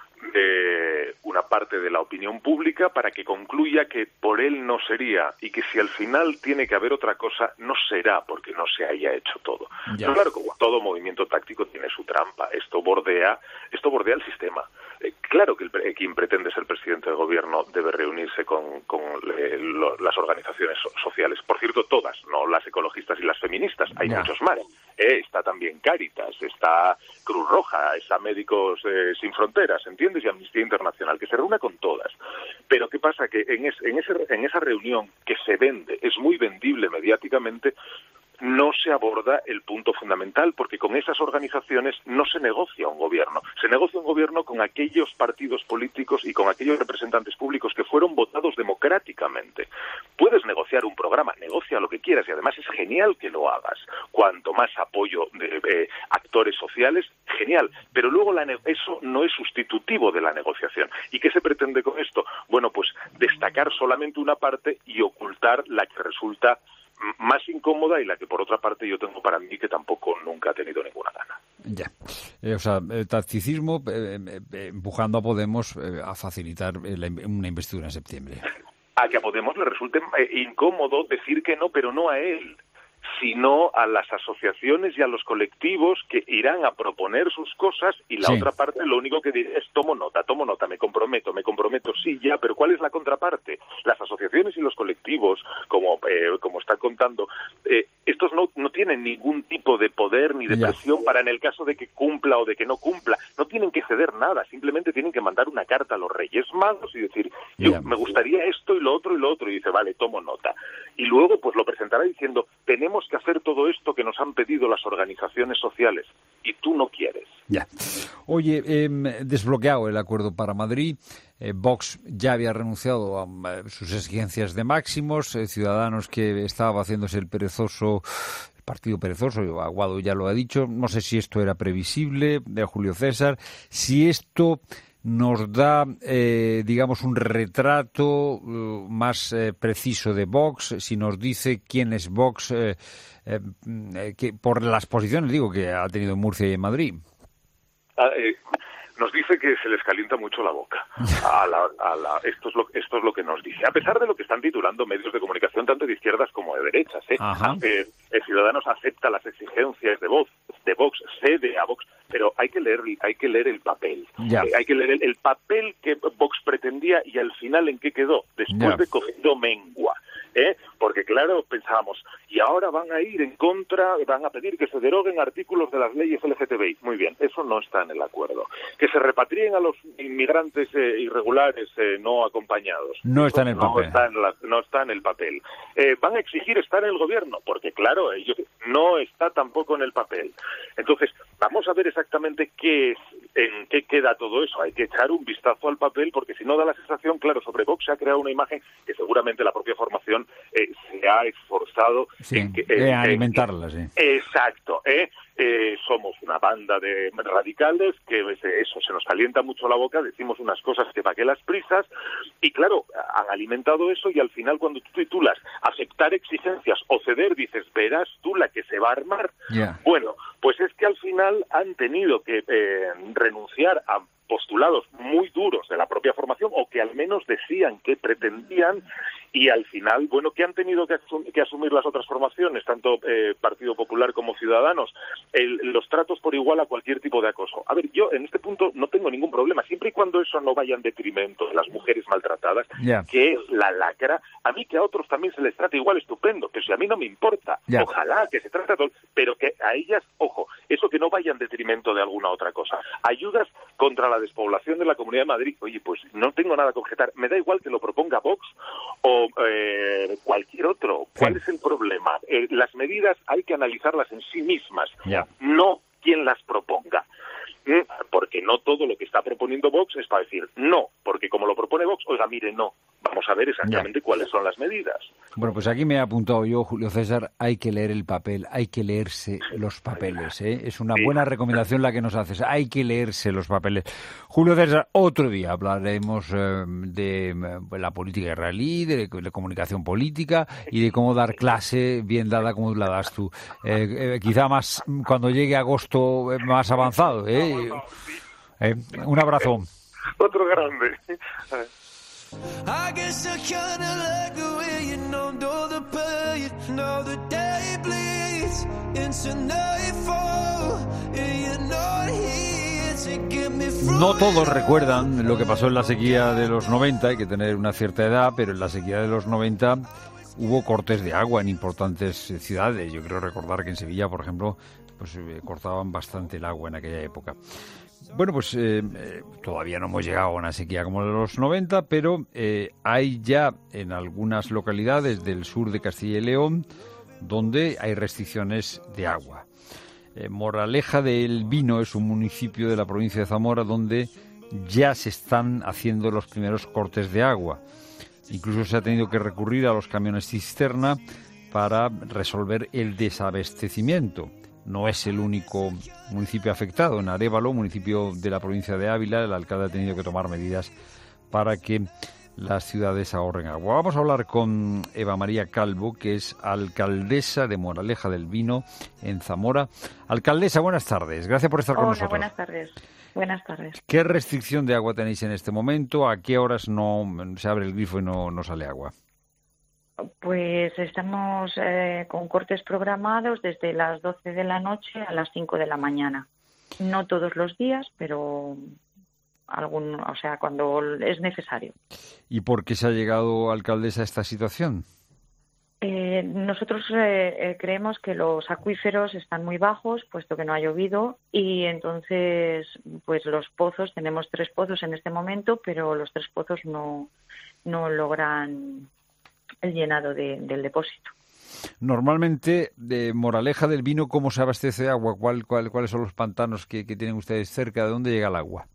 de una parte de la opinión pública para que concluya que por él no sería y que si al final tiene que haber otra cosa, no será porque no se haya hecho todo. Pero claro, como todo movimiento táctico tiene su trampa, esto bordea, esto bordea el sistema. Eh, claro que el, quien pretende ser presidente del gobierno debe reunirse con, con eh, lo, las organizaciones so, sociales. Por cierto, todas, no las ecologistas y las feministas, hay ya. muchos más. Eh, está también Cáritas, está Cruz Roja, está Médicos eh, Sin Fronteras, ¿entiendes? Y Amnistía Internacional, que se reúna con todas. Pero ¿qué pasa? Que en, es, en, ese, en esa reunión que se vende, es muy vendible mediáticamente, no se aborda el punto fundamental, porque con esas organizaciones no se negocia un gobierno. Se negocia un gobierno con aquellos partidos políticos y con aquellos representantes públicos que fueron votados democráticamente. Puedes negociar un programa, negocia lo que quieras, y además es genial que lo hagas. Cuanto más apoyo de eh, actores sociales, genial. Pero luego la eso no es sustitutivo de la negociación. ¿Y qué se pretende con esto? Bueno, pues destacar solamente una parte y ocultar la que resulta más incómoda y la que por otra parte yo tengo para mí que tampoco nunca ha tenido ninguna gana. Ya, eh, o sea, el tacticismo eh, eh, empujando a Podemos eh, a facilitar eh, la, una investidura en septiembre. A que a Podemos le resulte eh, incómodo decir que no, pero no a él, sino a las asociaciones y a los colectivos que irán a proponer sus cosas y la sí. otra parte lo único que dirá es tomo nota, tomo nota, me comprometo, me comprometo, sí, ya, pero ¿cuál es la contraparte? Las asociaciones y los colectivos, como eh, como está contando, eh, estos no, no tienen ningún tipo de poder ni de ya. presión para en el caso de que cumpla o de que no cumpla, no tienen que ceder nada, simplemente tienen que mandar una carta a los Reyes Magos y decir, yo ya. me gustaría esto y lo otro y lo otro, y dice, vale, tomo nota. Y luego pues lo presentará diciendo, tenemos que hacer todo esto que nos han pedido las organizaciones sociales y tú no quieres. Ya. Oye, eh, desbloqueado el acuerdo para Madrid, eh, Vox ya había renunciado a eh, sus exigencias de máximos, eh, Ciudadanos que estaba haciéndose el perezoso, el partido perezoso, Aguado ya lo ha dicho, no sé si esto era previsible, de Julio César, si esto nos da, eh, digamos, un retrato uh, más eh, preciso de Vox, si nos dice quién es Vox, eh, eh, que por las posiciones, digo, que ha tenido en Murcia y en Madrid. Ah, eh, nos dice que se les calienta mucho la boca. A la, a la, esto, es lo, esto es lo que nos dice. A pesar de lo que están titulando medios de comunicación, tanto de izquierdas como de derechas. ¿eh? Eh, eh, Ciudadanos acepta las exigencias de Vox, de Vox, cede a Vox, pero hay que leer, hay que leer el papel. Eh, hay que leer el, el papel que Vox pretendía y al final en qué quedó, después ya. de cogiendo mengua. ¿Eh? Porque claro, pensábamos, y ahora van a ir en contra, van a pedir que se deroguen artículos de las leyes L G T B I. Muy bien, eso no está en el acuerdo. Que se repatrien a los inmigrantes eh, irregulares eh, no acompañados. No está en el no papel. Está en la, no está en el papel. Eh, van a exigir estar en el gobierno, porque claro, ellos no está tampoco en el papel. Entonces, vamos a ver exactamente qué es, en qué queda todo eso. Hay que echar un vistazo al papel, porque si no da la sensación, claro, sobre Vox se ha creado una imagen que seguramente la propia formación Eh, se ha esforzado sí, en, que, en en, alimentarla, sí. Exacto, ¿eh? eh, somos una banda de radicales que eso, se nos calienta mucho la boca, decimos unas cosas que para qué las prisas, y claro, han alimentado eso, y al final cuando tú titulas aceptar exigencias o ceder, dices, verás tú la que se va a armar. Yeah. Bueno, pues es que al final han tenido que eh, renunciar a postulados muy duros de la propia formación, o que al menos decían que pretendían, y al final, bueno, que han tenido que, asum- que asumir las otras formaciones, tanto eh, Partido Popular como Ciudadanos, el, los tratos por igual a cualquier tipo de acoso. A ver, yo en este punto no tengo ningún problema, siempre y cuando eso no vaya en detrimento de las mujeres maltratadas, yeah. que es la lacra. A mí que a otros también se les trate igual, estupendo, pero si a mí no me importa, yeah. ojalá que se trate a todos, pero que a ellas, ojo, eso que no vaya en detrimento de alguna otra cosa. Ayudas contra la despoblación de la Comunidad de Madrid, oye, pues no tengo nada que objetar, me da igual que lo proponga Vox o eh, cualquier otro. ¿Cuál sí. es el problema? Eh, las medidas hay que analizarlas en sí mismas, yeah. no quien las proponga. Porque no todo lo que está proponiendo Vox es para decir no, porque como lo propone Vox, oiga, mire, no. Vamos a ver exactamente ya. cuáles son las medidas. Bueno, pues aquí me he apuntado yo, Julio César, hay que leer el papel, hay que leerse los papeles, ¿eh? Es una sí. buena recomendación la que nos haces, hay que leerse los papeles. Julio César, otro día hablaremos eh, de eh, la política israelí, de, de comunicación política y de cómo dar clase bien dada como la das tú. Eh, eh, quizá más cuando llegue agosto eh, más avanzado, ¿eh? Eh, un abrazo. Otro grande. I guess I kinda like the way you know, know the pain, know the day bleeds into nightfall, and you're not here to get me through. No todos recuerdan lo que pasó en la sequía de los noventa, hay que tener una cierta edad, pero en la sequía de los noventa hubo cortes de agua en importantes ciudades. Yo creo recordar que en Sevilla, por ejemplo, pues eh, cortaban bastante el agua en aquella época. Bueno, pues eh, eh, todavía no hemos llegado a una sequía como la de los noventa, pero eh, hay ya en algunas localidades del sur de Castilla y León donde hay restricciones de agua. Eh, Moraleja del Vino es un municipio de la provincia de Zamora donde ya se están haciendo los primeros cortes de agua. Incluso se ha tenido que recurrir a los camiones cisterna para resolver el desabastecimiento. No es el único municipio afectado. En Arévalo, municipio de la provincia de Ávila, el alcalde ha tenido que tomar medidas para que las ciudades ahorren agua. Vamos a hablar con Eva María Calvo, que es alcaldesa de Moraleja del Vino en Zamora. Alcaldesa, buenas tardes. Gracias por estar con Hola, nosotros. Buenas tardes. Buenas tardes. ¿Qué restricción de agua tenéis en este momento? ¿A qué horas no se abre el grifo y no, no sale agua? Pues estamos eh, con cortes programados desde las doce de la noche a las cinco de la mañana. No todos los días, pero algún, o sea, cuando es necesario. ¿Y por qué se ha llegado, alcaldesa, a esta situación? Eh, nosotros eh, eh, creemos que los acuíferos están muy bajos, puesto que no ha llovido, y entonces, pues los pozos, tenemos tres pozos en este momento, pero los tres pozos no, no logran el llenado de, del depósito. Normalmente, de Moraleja del Vino, ¿cómo se abastece de agua? ¿Cuál, cuál, ¿Cuáles son los pantanos que, que tienen ustedes cerca? ¿De dónde llega el agua?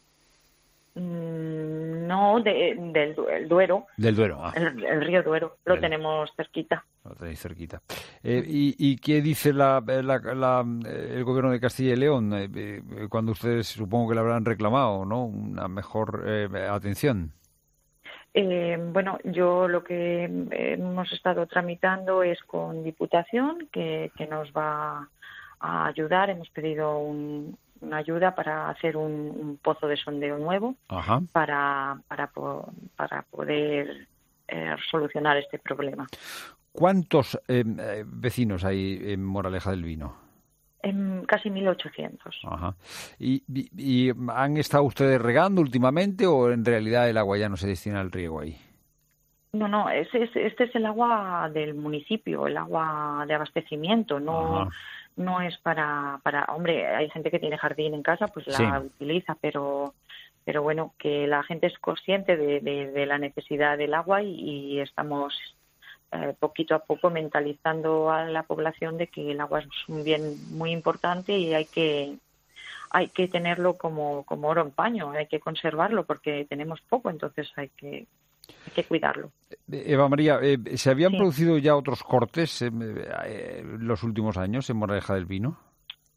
Mm, no, de, del el Duero. Del Duero, ah. El, el río Duero, lo Vale. tenemos cerquita. Lo tenéis cerquita. Eh, y, ¿Y qué dice la, la, la, el gobierno de Castilla y León? Eh, eh, cuando ustedes supongo que le habrán reclamado, ¿no? Una mejor eh, atención. Eh, bueno, yo lo que hemos estado tramitando es con Diputación, que, que nos va a ayudar. Hemos pedido un, una ayuda para hacer un, un pozo de sondeo nuevo. Ajá. para para, po, para poder eh, solucionar este problema. ¿Cuántos eh, vecinos hay en Moraleja del Vino? En casi mil ochocientos. Ajá. ¿Y, y, ¿Y han estado ustedes regando últimamente o en realidad el agua ya no se destina al riego ahí? No, no, ese, ese, este es el agua del municipio, el agua de abastecimiento, no Ajá. no es para, para... Hombre, hay gente que tiene jardín en casa, pues la sí. utiliza, pero pero bueno, que la gente es consciente de, de, de la necesidad del agua y, y estamos... Eh, poquito a poco mentalizando a la población de que el agua es un bien muy importante y hay que hay que tenerlo como, como oro en paño, hay que conservarlo porque tenemos poco, entonces hay que hay que cuidarlo. Eva María, eh, ¿se habían sí. producido ya otros cortes en eh, los últimos años en Moraleja del Vino?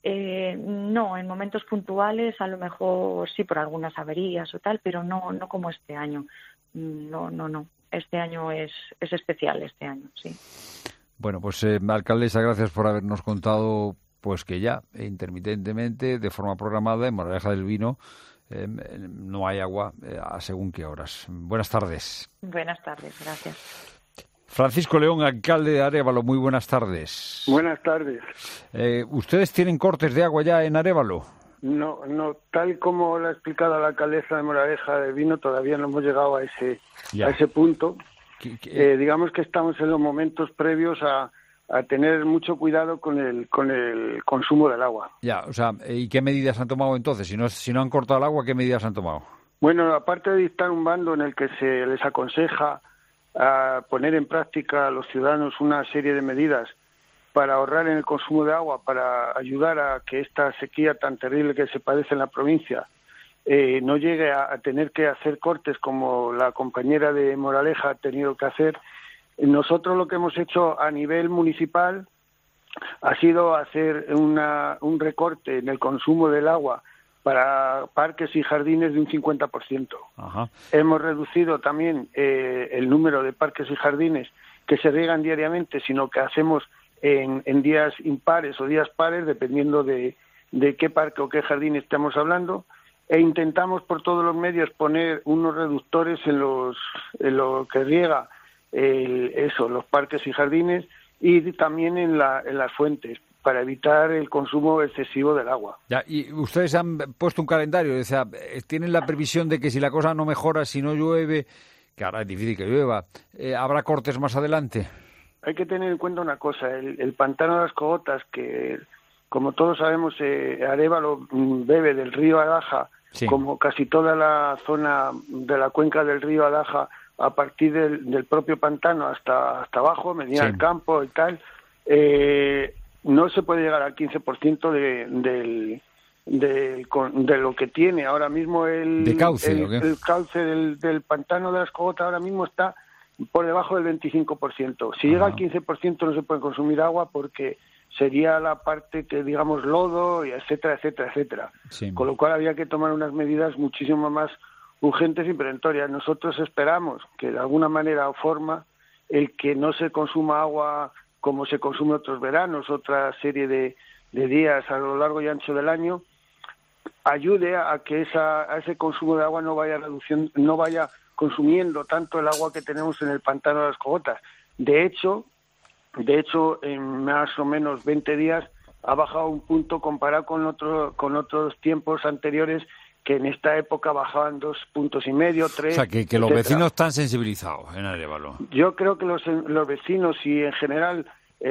Eh, no, en momentos puntuales a lo mejor sí por algunas averías o tal, pero no no como este año. No, no, no. Este año es, es especial, este año, sí. Bueno, pues eh, alcaldesa, gracias por habernos contado pues que ya intermitentemente, de forma programada, en Moraleja del Vino eh, no hay agua eh, a según qué horas. Buenas tardes. Buenas tardes, gracias. Francisco León, alcalde de Arévalo, muy buenas tardes. Buenas tardes. Eh, ¿Ustedes tienen cortes de agua ya en Arévalo? No, no, tal como lo ha explicado la alcaldesa de Moraleja del Vino, todavía no hemos llegado a ese, a ese punto. ¿Qué, qué? Eh, digamos que estamos en los momentos previos a, a tener mucho cuidado con el, con el consumo del agua. Ya, o sea, ¿y qué medidas han tomado entonces? Si no, si no han cortado el agua, ¿qué medidas han tomado? Bueno, aparte de dictar un bando en el que se les aconseja a poner en práctica a los ciudadanos una serie de medidas para ahorrar en el consumo de agua, para ayudar a que esta sequía tan terrible que se padece en la provincia eh, no llegue a, a tener que hacer cortes como la compañera de Moraleja ha tenido que hacer. Nosotros lo que hemos hecho a nivel municipal ha sido hacer una, un recorte en el consumo del agua para parques y jardines de un cincuenta por ciento. Ajá. Hemos reducido también eh, el número de parques y jardines que se riegan diariamente, sino que hacemos en, en días impares o días pares, dependiendo de, de qué parque o qué jardín estemos hablando, e intentamos por todos los medios poner unos reductores en, los, en lo que riega el, eso, los parques y jardines, y también en, la, en las fuentes, para evitar el consumo excesivo del agua. Ya, y ustedes han puesto un calendario, o sea, tienen la previsión de que si la cosa no mejora, si no llueve, que ahora es difícil que llueva, eh, ¿habrá cortes más adelante? Hay que tener en cuenta una cosa, el, el pantano de las Cogotas, que como todos sabemos, eh, Arévalo bebe del río Adaja, sí, como casi toda la zona de la cuenca del río Adaja, a partir del, del propio pantano hasta, hasta abajo, Medina sí. del Campo y tal, eh, no se puede llegar al quince por ciento de, del, de, de lo que tiene ahora mismo el, ¿De cauce, el, ¿o qué? el cauce del, del pantano de las Cogotas. Ahora mismo está por debajo del veinticinco por ciento. Si Ajá. llega al quince por ciento no se puede consumir agua porque sería la parte que, digamos, lodo, y etcétera, etcétera, etcétera. Sí. Con lo cual había que tomar unas medidas muchísimo más urgentes y perentorias. Nosotros esperamos que de alguna manera o forma el que no se consuma agua como se consume otros veranos, otra serie de, de días a lo largo y ancho del año, ayude a que esa, a ese consumo de agua no vaya reduciendo, no vaya consumiendo tanto el agua que tenemos en el pantano de las Cogotas. De hecho, de hecho, en más o menos veinte días ha bajado un punto comparado con otro, con otros tiempos anteriores, que en esta época bajaban dos puntos y medio, tres. O sea, que, que los vecinos están sensibilizados en Arévalo. Yo creo que los, los vecinos y en general,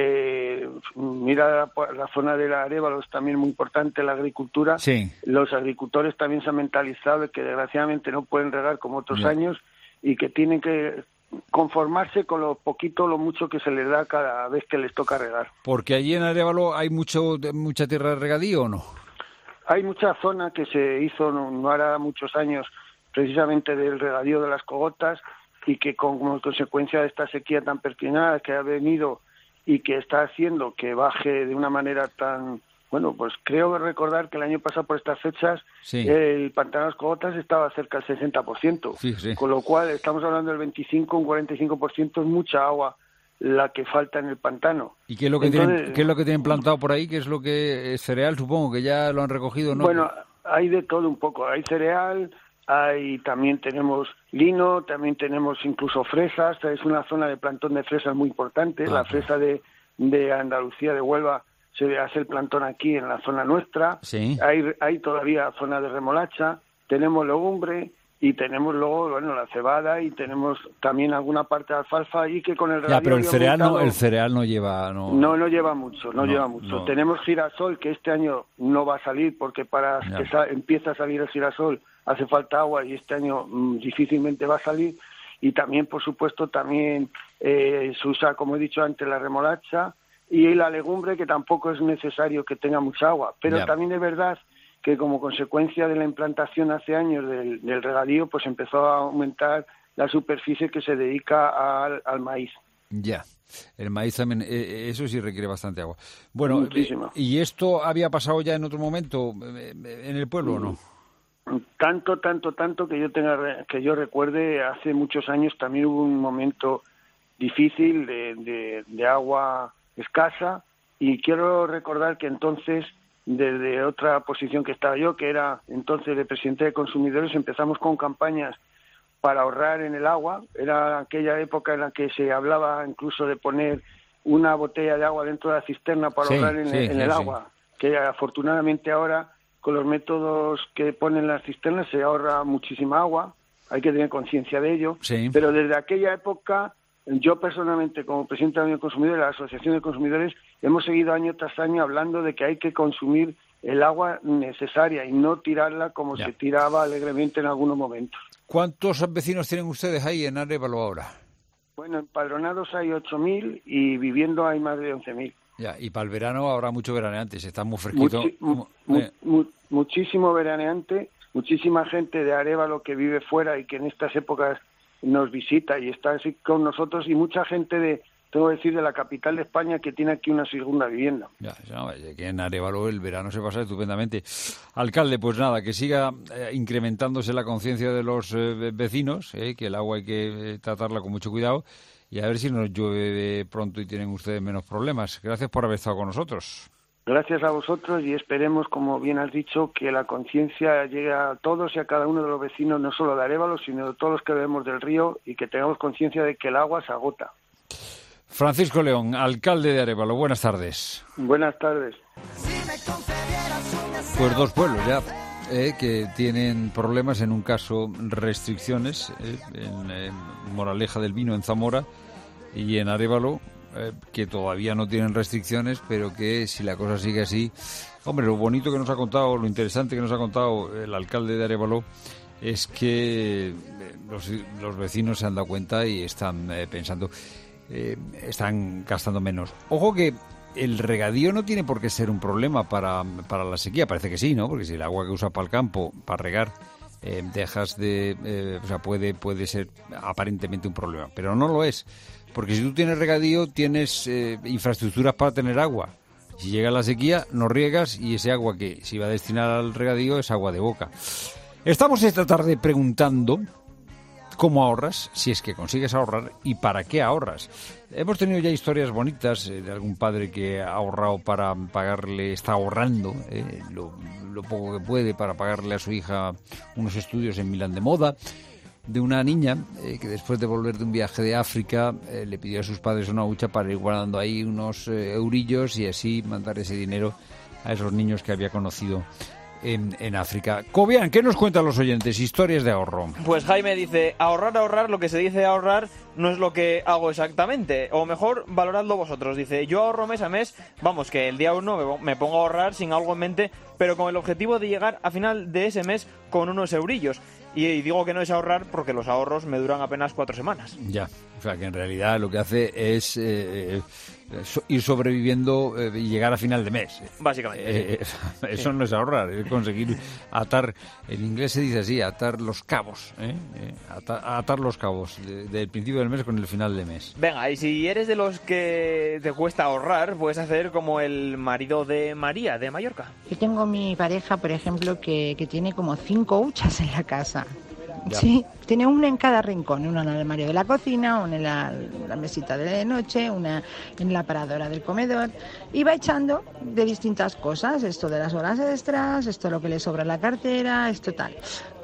eh, mira la, la zona de la Arévalo es también muy importante, la agricultura. Sí. Los agricultores también se han mentalizado de que desgraciadamente no pueden regar como otros Bien. años y que tienen que conformarse con lo poquito, lo mucho que se les da cada vez que les toca regar. Porque allí en Arévalo hay mucho, mucha tierra de regadío, ¿o no? Hay mucha zona que se hizo no, no hará muchos años precisamente del regadío de las Cogotas y que como consecuencia de esta sequía tan pertinaz que ha venido y que está haciendo que baje de una manera tan... Bueno, pues creo recordar que el año pasado por estas fechas sí. el pantano de las Cogotas estaba cerca del sesenta por ciento, sí, sí. con lo cual estamos hablando del veinticinco, un cuarenta y cinco por ciento es mucha agua la que falta en el pantano. ¿Y qué es lo que Entonces, tienen, qué es lo que tienen plantado por ahí? ¿Qué es lo que es cereal? Supongo que ya lo han recogido, ¿no? Bueno, hay de todo un poco. Hay cereal, hay también tenemos lino, también tenemos incluso fresas. Es una zona de plantón de fresas muy importante. Ah, la fresa de, de Andalucía, de Huelva, se hace el plantón aquí en la zona nuestra. Sí. Hay, hay todavía zona de remolacha, tenemos legumbre y tenemos luego, bueno, la cebada y tenemos también alguna parte de alfalfa y que con el Ya, pero el cereal no, el cereal no lleva... No, no, no lleva mucho, no, no lleva mucho. No. Tenemos girasol, que este año no va a salir porque para ya. que sa- empiece a salir el girasol hace falta agua y este año mmm, difícilmente va a salir. Y también, por supuesto, también eh, se usa, como he dicho antes, la remolacha y la legumbre, que tampoco es necesario que tenga mucha agua. Pero ya. también es verdad que como consecuencia de la implantación hace años del, del regadío, pues empezó a aumentar la superficie que se dedica al, al maíz. Ya. El maíz también, eh, eso sí requiere bastante agua. Bueno, Muchísimo. ¿y esto había pasado ya en otro momento en el pueblo o no? Tanto, tanto, tanto que yo tenga que yo recuerde, hace muchos años también hubo un momento difícil de, de, de agua escasa, y quiero recordar que entonces, desde otra posición que estaba yo, que era entonces de presidente de consumidores, empezamos con campañas para ahorrar en el agua. Era aquella época en la que se hablaba incluso de poner una botella de agua dentro de la cisterna para sí, ahorrar en, sí, en el sí, agua, sí. que afortunadamente ahora con los métodos que ponen las cisternas se ahorra muchísima agua, hay que tener conciencia de ello, sí. pero desde aquella época yo personalmente como presidente de la Unión de Consumidores, de la Asociación de Consumidores, hemos seguido año tras año hablando de que hay que consumir el agua necesaria y no tirarla como ya. se tiraba alegremente en algunos momentos. ¿Cuántos vecinos tienen ustedes ahí en Arévalo ahora? Bueno, empadronados hay ocho mil y viviendo hay más de once mil. Ya, y para el verano habrá mucho veraneantes, está muy fresquito. Muchi, mu, eh. mu, muchísimo veraneante, muchísima gente de Arévalo que vive fuera y que en estas épocas nos visita y está así con nosotros, y mucha gente de, tengo que decir, de la capital de España que tiene aquí una segunda vivienda. Ya, no, que en Arévalo el verano se pasa estupendamente. Alcalde, pues nada, que siga eh, incrementándose la conciencia de los eh, vecinos, eh, que el agua hay que eh, tratarla con mucho cuidado, y a ver si nos llueve pronto y tienen ustedes menos problemas. Gracias por haber estado con nosotros. Gracias a vosotros, y esperemos, como bien has dicho, que la conciencia llegue a todos y a cada uno de los vecinos, no solo de Arévalo, sino de todos los que bebemos del río, y que tengamos conciencia de que el agua se agota. Francisco León, alcalde de Arévalo, buenas tardes. Buenas tardes. Pues dos pueblos ya eh, que tienen problemas, en un caso restricciones, eh, en, en Moraleja del Vino, en Zamora, y en Arévalo, eh, que todavía no tienen restricciones, pero que si la cosa sigue así... Hombre, lo bonito que nos ha contado, lo interesante que nos ha contado el alcalde de Arévalo es que los, los vecinos se han dado cuenta y están eh, pensando... Eh, están gastando menos. Ojo que el regadío no tiene por qué ser un problema para, para la sequía, parece que sí, ¿no? Porque si el agua que usa para el campo, para regar, eh, dejas de... Eh, o sea, puede, puede ser aparentemente un problema, pero no lo es, porque si tú tienes regadío, tienes eh, infraestructuras para tener agua. Si llega la sequía, no riegas, y ese agua que se iba a destinar al regadío es agua de boca. Estamos esta tarde preguntando cómo ahorras, si es que consigues ahorrar, y para qué ahorras. Hemos tenido ya historias bonitas eh, de algún padre que ha ahorrado para pagarle, está ahorrando eh, lo, lo poco que puede para pagarle a su hija unos estudios en Milán de moda, de una niña eh, que después de volver de un viaje de África eh, le pidió a sus padres una hucha para ir guardando ahí unos eh, eurillos y así mandar ese dinero a esos niños que había conocido En, en África. Cobian, ¿qué nos cuentan los oyentes? Historias de ahorro. Pues Jaime dice, ahorrar, ahorrar, lo que se dice ahorrar no es lo que hago exactamente, o mejor, valoradlo vosotros. Dice, yo ahorro mes a mes, vamos, que el día uno me pongo a ahorrar sin algo en mente, pero con el objetivo de llegar a final de ese mes con unos eurillos. Y, y digo que no es ahorrar porque los ahorros me duran apenas cuatro semanas. Ya, o sea que en realidad lo que hace es eh, so, ir sobreviviendo eh, y llegar a final de mes. Básicamente. Eh, sí. Eso sí. No es ahorrar, es conseguir atar, en inglés se dice así, atar los cabos, ¿eh? Eh, atar, atar los cabos de, del principio del mes con el final de mes. Venga, y si eres de los que te cuesta ahorrar, puedes hacer como el marido de María, de Mallorca. Yo tengo mi pareja, por ejemplo, que, que tiene como cinco huchas en la casa. Ya. Sí, tiene una en cada rincón, una en el armario de la cocina, una en la, la mesita de noche, una en la paradora del comedor, y va echando de distintas cosas, esto de las horas extras, esto lo que le sobra en la cartera, esto tal.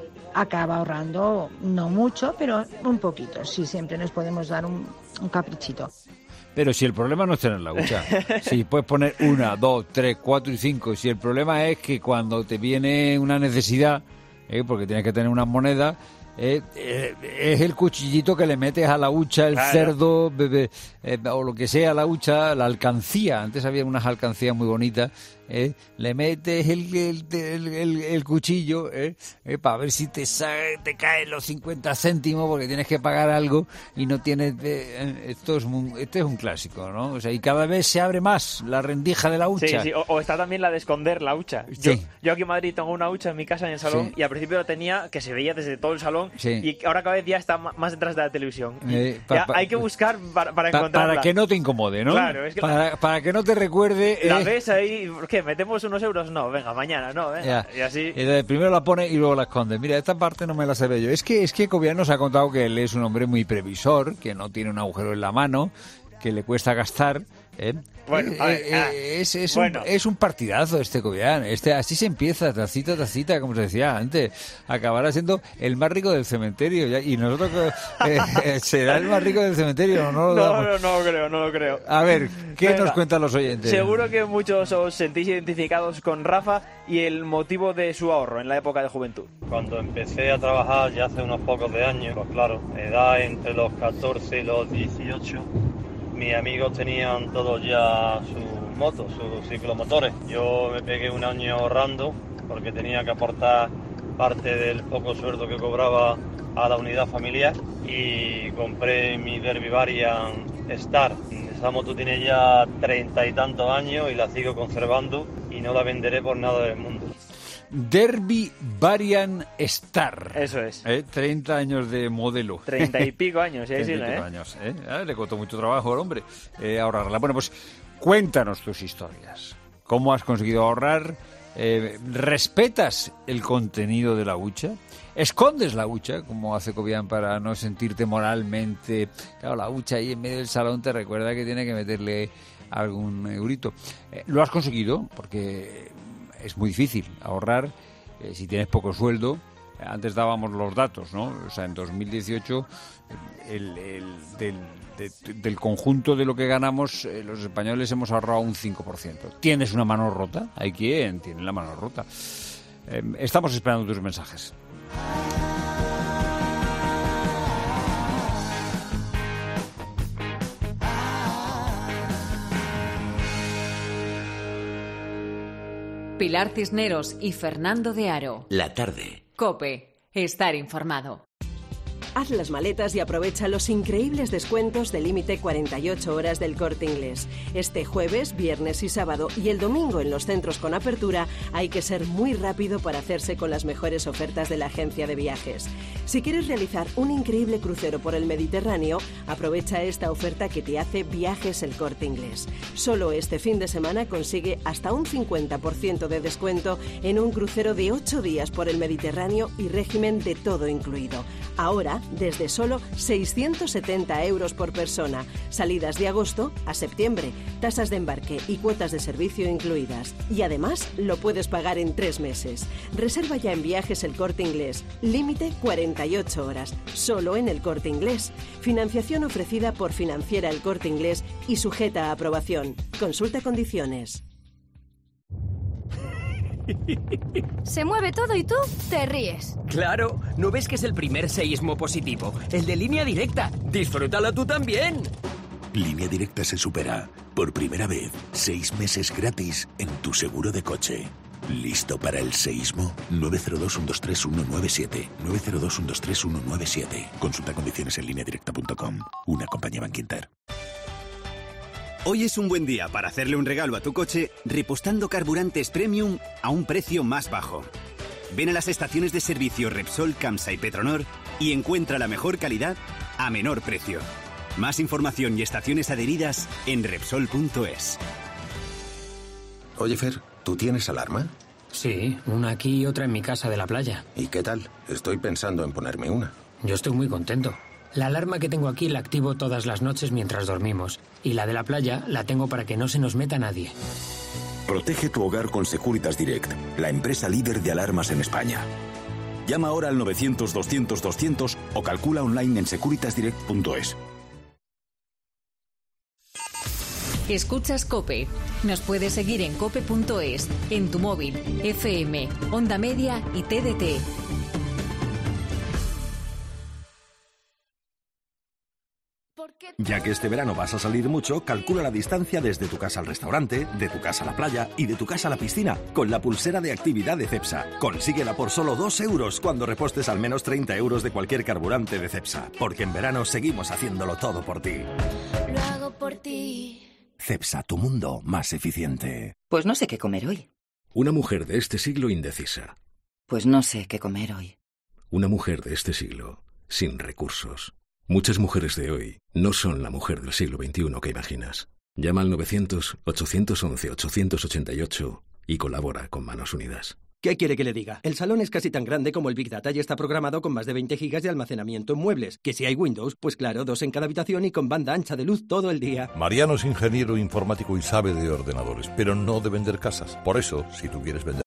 Acaba ahorrando, no mucho, pero un poquito, sí, siempre nos podemos dar un, un caprichito. Pero si el problema no es tener la hucha, si puedes poner una, dos, tres, cuatro y cinco, si el problema es que cuando te viene una necesidad, eh, porque tienes que tener unas monedas, eh, eh, es el cuchillito que le metes a la hucha, el claro. cerdo, bebé, eh, o lo que sea, la hucha, la alcancía. Antes había unas alcancías muy bonitas ¿eh? Le metes el, el, el, el, el cuchillo ¿eh? ¿Eh? para ver si te, te caen los cincuenta céntimos porque tienes que pagar algo y no tienes... Eh, esto es un, este es un clásico, ¿no? O sea, y cada vez se abre más la rendija de la hucha. Sí, sí, o, o está también la de esconder la hucha. Yo, sí. yo aquí en Madrid tengo una hucha en mi casa, en el salón, sí. y al principio lo tenía, que se veía desde todo el salón, sí. y ahora cada vez ya está más detrás de la televisión. Eh, pa, ya pa, hay que buscar para, para pa, encontrarla. Para que no te incomode, ¿no? Claro, es que para, la, para que no te recuerde... La eh, ves ahí, ¿qué? ¿Metemos unos euros? No, venga, mañana, no, venga. Ya. Y así... Y primero la pone y luego la esconde. Mira, esta parte no me la sé yo. Es que, es que Cobian nos ha contado que él es un hombre muy previsor, que no tiene un agujero en la mano, que le cuesta gastar... ¿Eh? Bueno, a ver, eh, ah, es, es, bueno. un, es un partidazo este Cobian. Este, así se empieza, tacita, tacita, como se decía antes. Acabará siendo el más rico del cementerio. ¿Ya? Y nosotros eh, eh, será el más rico del cementerio. No, lo no, no, no lo creo, no lo creo. A ver, ¿qué Venga, nos cuentan los oyentes? Seguro que muchos os sentís identificados con Rafa y el motivo de su ahorro en la época de juventud. Cuando empecé a trabajar ya hace unos pocos de años, pues claro, edad entre los catorce y los dieciocho, mis amigos tenían todos ya sus motos, sus ciclomotores. Yo me pegué un año ahorrando porque tenía que aportar parte del poco sueldo que cobraba a la unidad familiar y compré mi Derby Varian Star. Esa moto tiene ya treinta y tantos años y la sigo conservando y no la venderé por nada del mundo. Derby Varian Star. Eso es. ¿Eh? treinta años de modelo. Treinta y pico años, ¿eh? treinta y pico ¿eh? años, ¿eh? Ah, le costó mucho trabajo al hombre eh, ahorrarla. Bueno, pues cuéntanos tus historias. ¿Cómo has conseguido ahorrar? Eh, ¿Respetas el contenido de la hucha? ¿Escondes la hucha, como hace Cobian, para no sentirte moralmente? Claro, la hucha ahí en medio del salón te recuerda que tiene que meterle algún eurito. Eh, ¿Lo has conseguido? Porque... es muy difícil ahorrar eh, si tienes poco sueldo. Antes dábamos los datos, ¿no? O sea, en dos mil dieciocho el, el, del, de, del conjunto de lo que ganamos, eh, los españoles hemos ahorrado un cinco por ciento. ¿Tienes una mano rota? Hay quien tiene la mano rota. Eh, estamos esperando tus mensajes. Pilar Cisneros y Fernando de Aro. La tarde. COPE. Estar informado. Haz las maletas y aprovecha los increíbles descuentos de límite cuarenta y ocho horas del Corte Inglés. Este jueves, viernes y sábado y el domingo en los centros con apertura hay que ser muy rápido para hacerse con las mejores ofertas de la agencia de viajes. Si quieres realizar un increíble crucero por el Mediterráneo, aprovecha esta oferta que te hace Viajes El Corte Inglés. Solo este fin de semana consigue hasta un cincuenta por ciento de descuento en un crucero de ocho días por el Mediterráneo y régimen de todo incluido. Ahora, desde solo seiscientos setenta euros por persona. Salidas de agosto a septiembre, tasas de embarque y cuotas de servicio incluidas. Y además lo puedes pagar en tres meses. Reserva ya en Viajes El Corte Inglés. Límite cuarenta y ocho horas. Solo en El Corte Inglés. Financiación ofrecida por Financiera El Corte Inglés y sujeta a aprobación. Consulta condiciones. Se mueve todo y tú te ríes. Claro, ¿no ves que es el primer seísmo positivo? El de Línea Directa. Disfrútalo tú también. Línea Directa se supera. Por primera vez, seis meses gratis en tu seguro de coche. ¿Listo para el seísmo? nueve cero dos, uno dos tres, uno nueve siete. nueve cero dos, uno dos tres, uno nueve siete. Consulta condiciones en línea directa punto com. Una compañía Bankinter. Hoy es un buen día para hacerle un regalo a tu coche repostando carburantes premium a un precio más bajo. Ven a las estaciones de servicio Repsol, Camsa y Petronor y encuentra la mejor calidad a menor precio. Más información y estaciones adheridas en Repsol punto es. Oye, Fer, ¿tú tienes alarma? Sí, una aquí y otra en mi casa de la playa. ¿Y qué tal? Estoy pensando en ponerme una. Yo estoy muy contento. La alarma que tengo aquí la activo todas las noches mientras dormimos. Y la de la playa la tengo para que no se nos meta nadie. Protege tu hogar con Securitas Direct, la empresa líder de alarmas en España. Llama ahora al novecientos, doscientos, doscientos o calcula online en securitas direct punto es. Escuchas COPE. Nos puedes seguir en cope punto es, en tu móvil, F M, Onda Media y T D T. Porque Ya que este verano vas a salir mucho, calcula la distancia desde tu casa al restaurante, de tu casa a la playa y de tu casa a la piscina con la pulsera de actividad de Cepsa. Consíguela por solo dos euros cuando repostes al menos treinta euros de cualquier carburante de Cepsa. Porque en verano seguimos haciéndolo todo por ti. Lo hago por ti. Cepsa, tu mundo más eficiente. Pues no sé qué comer hoy. Una mujer de este siglo indecisa. Pues no sé qué comer hoy. Una mujer de este siglo sin recursos. Muchas mujeres de hoy no son la mujer del siglo veintiuno que imaginas. Llama al novecientos, ochocientos once, ochocientos ochenta y ocho y colabora con Manos Unidas. ¿Qué quiere que le diga? El salón es casi tan grande como el Big Data y está programado con más de veinte gigas de almacenamiento en muebles. Que si hay Windows, pues claro, dos en cada habitación y con banda ancha de luz todo el día. Mariano es ingeniero informático y sabe de ordenadores, pero no de vender casas. Por eso, si tú quieres vender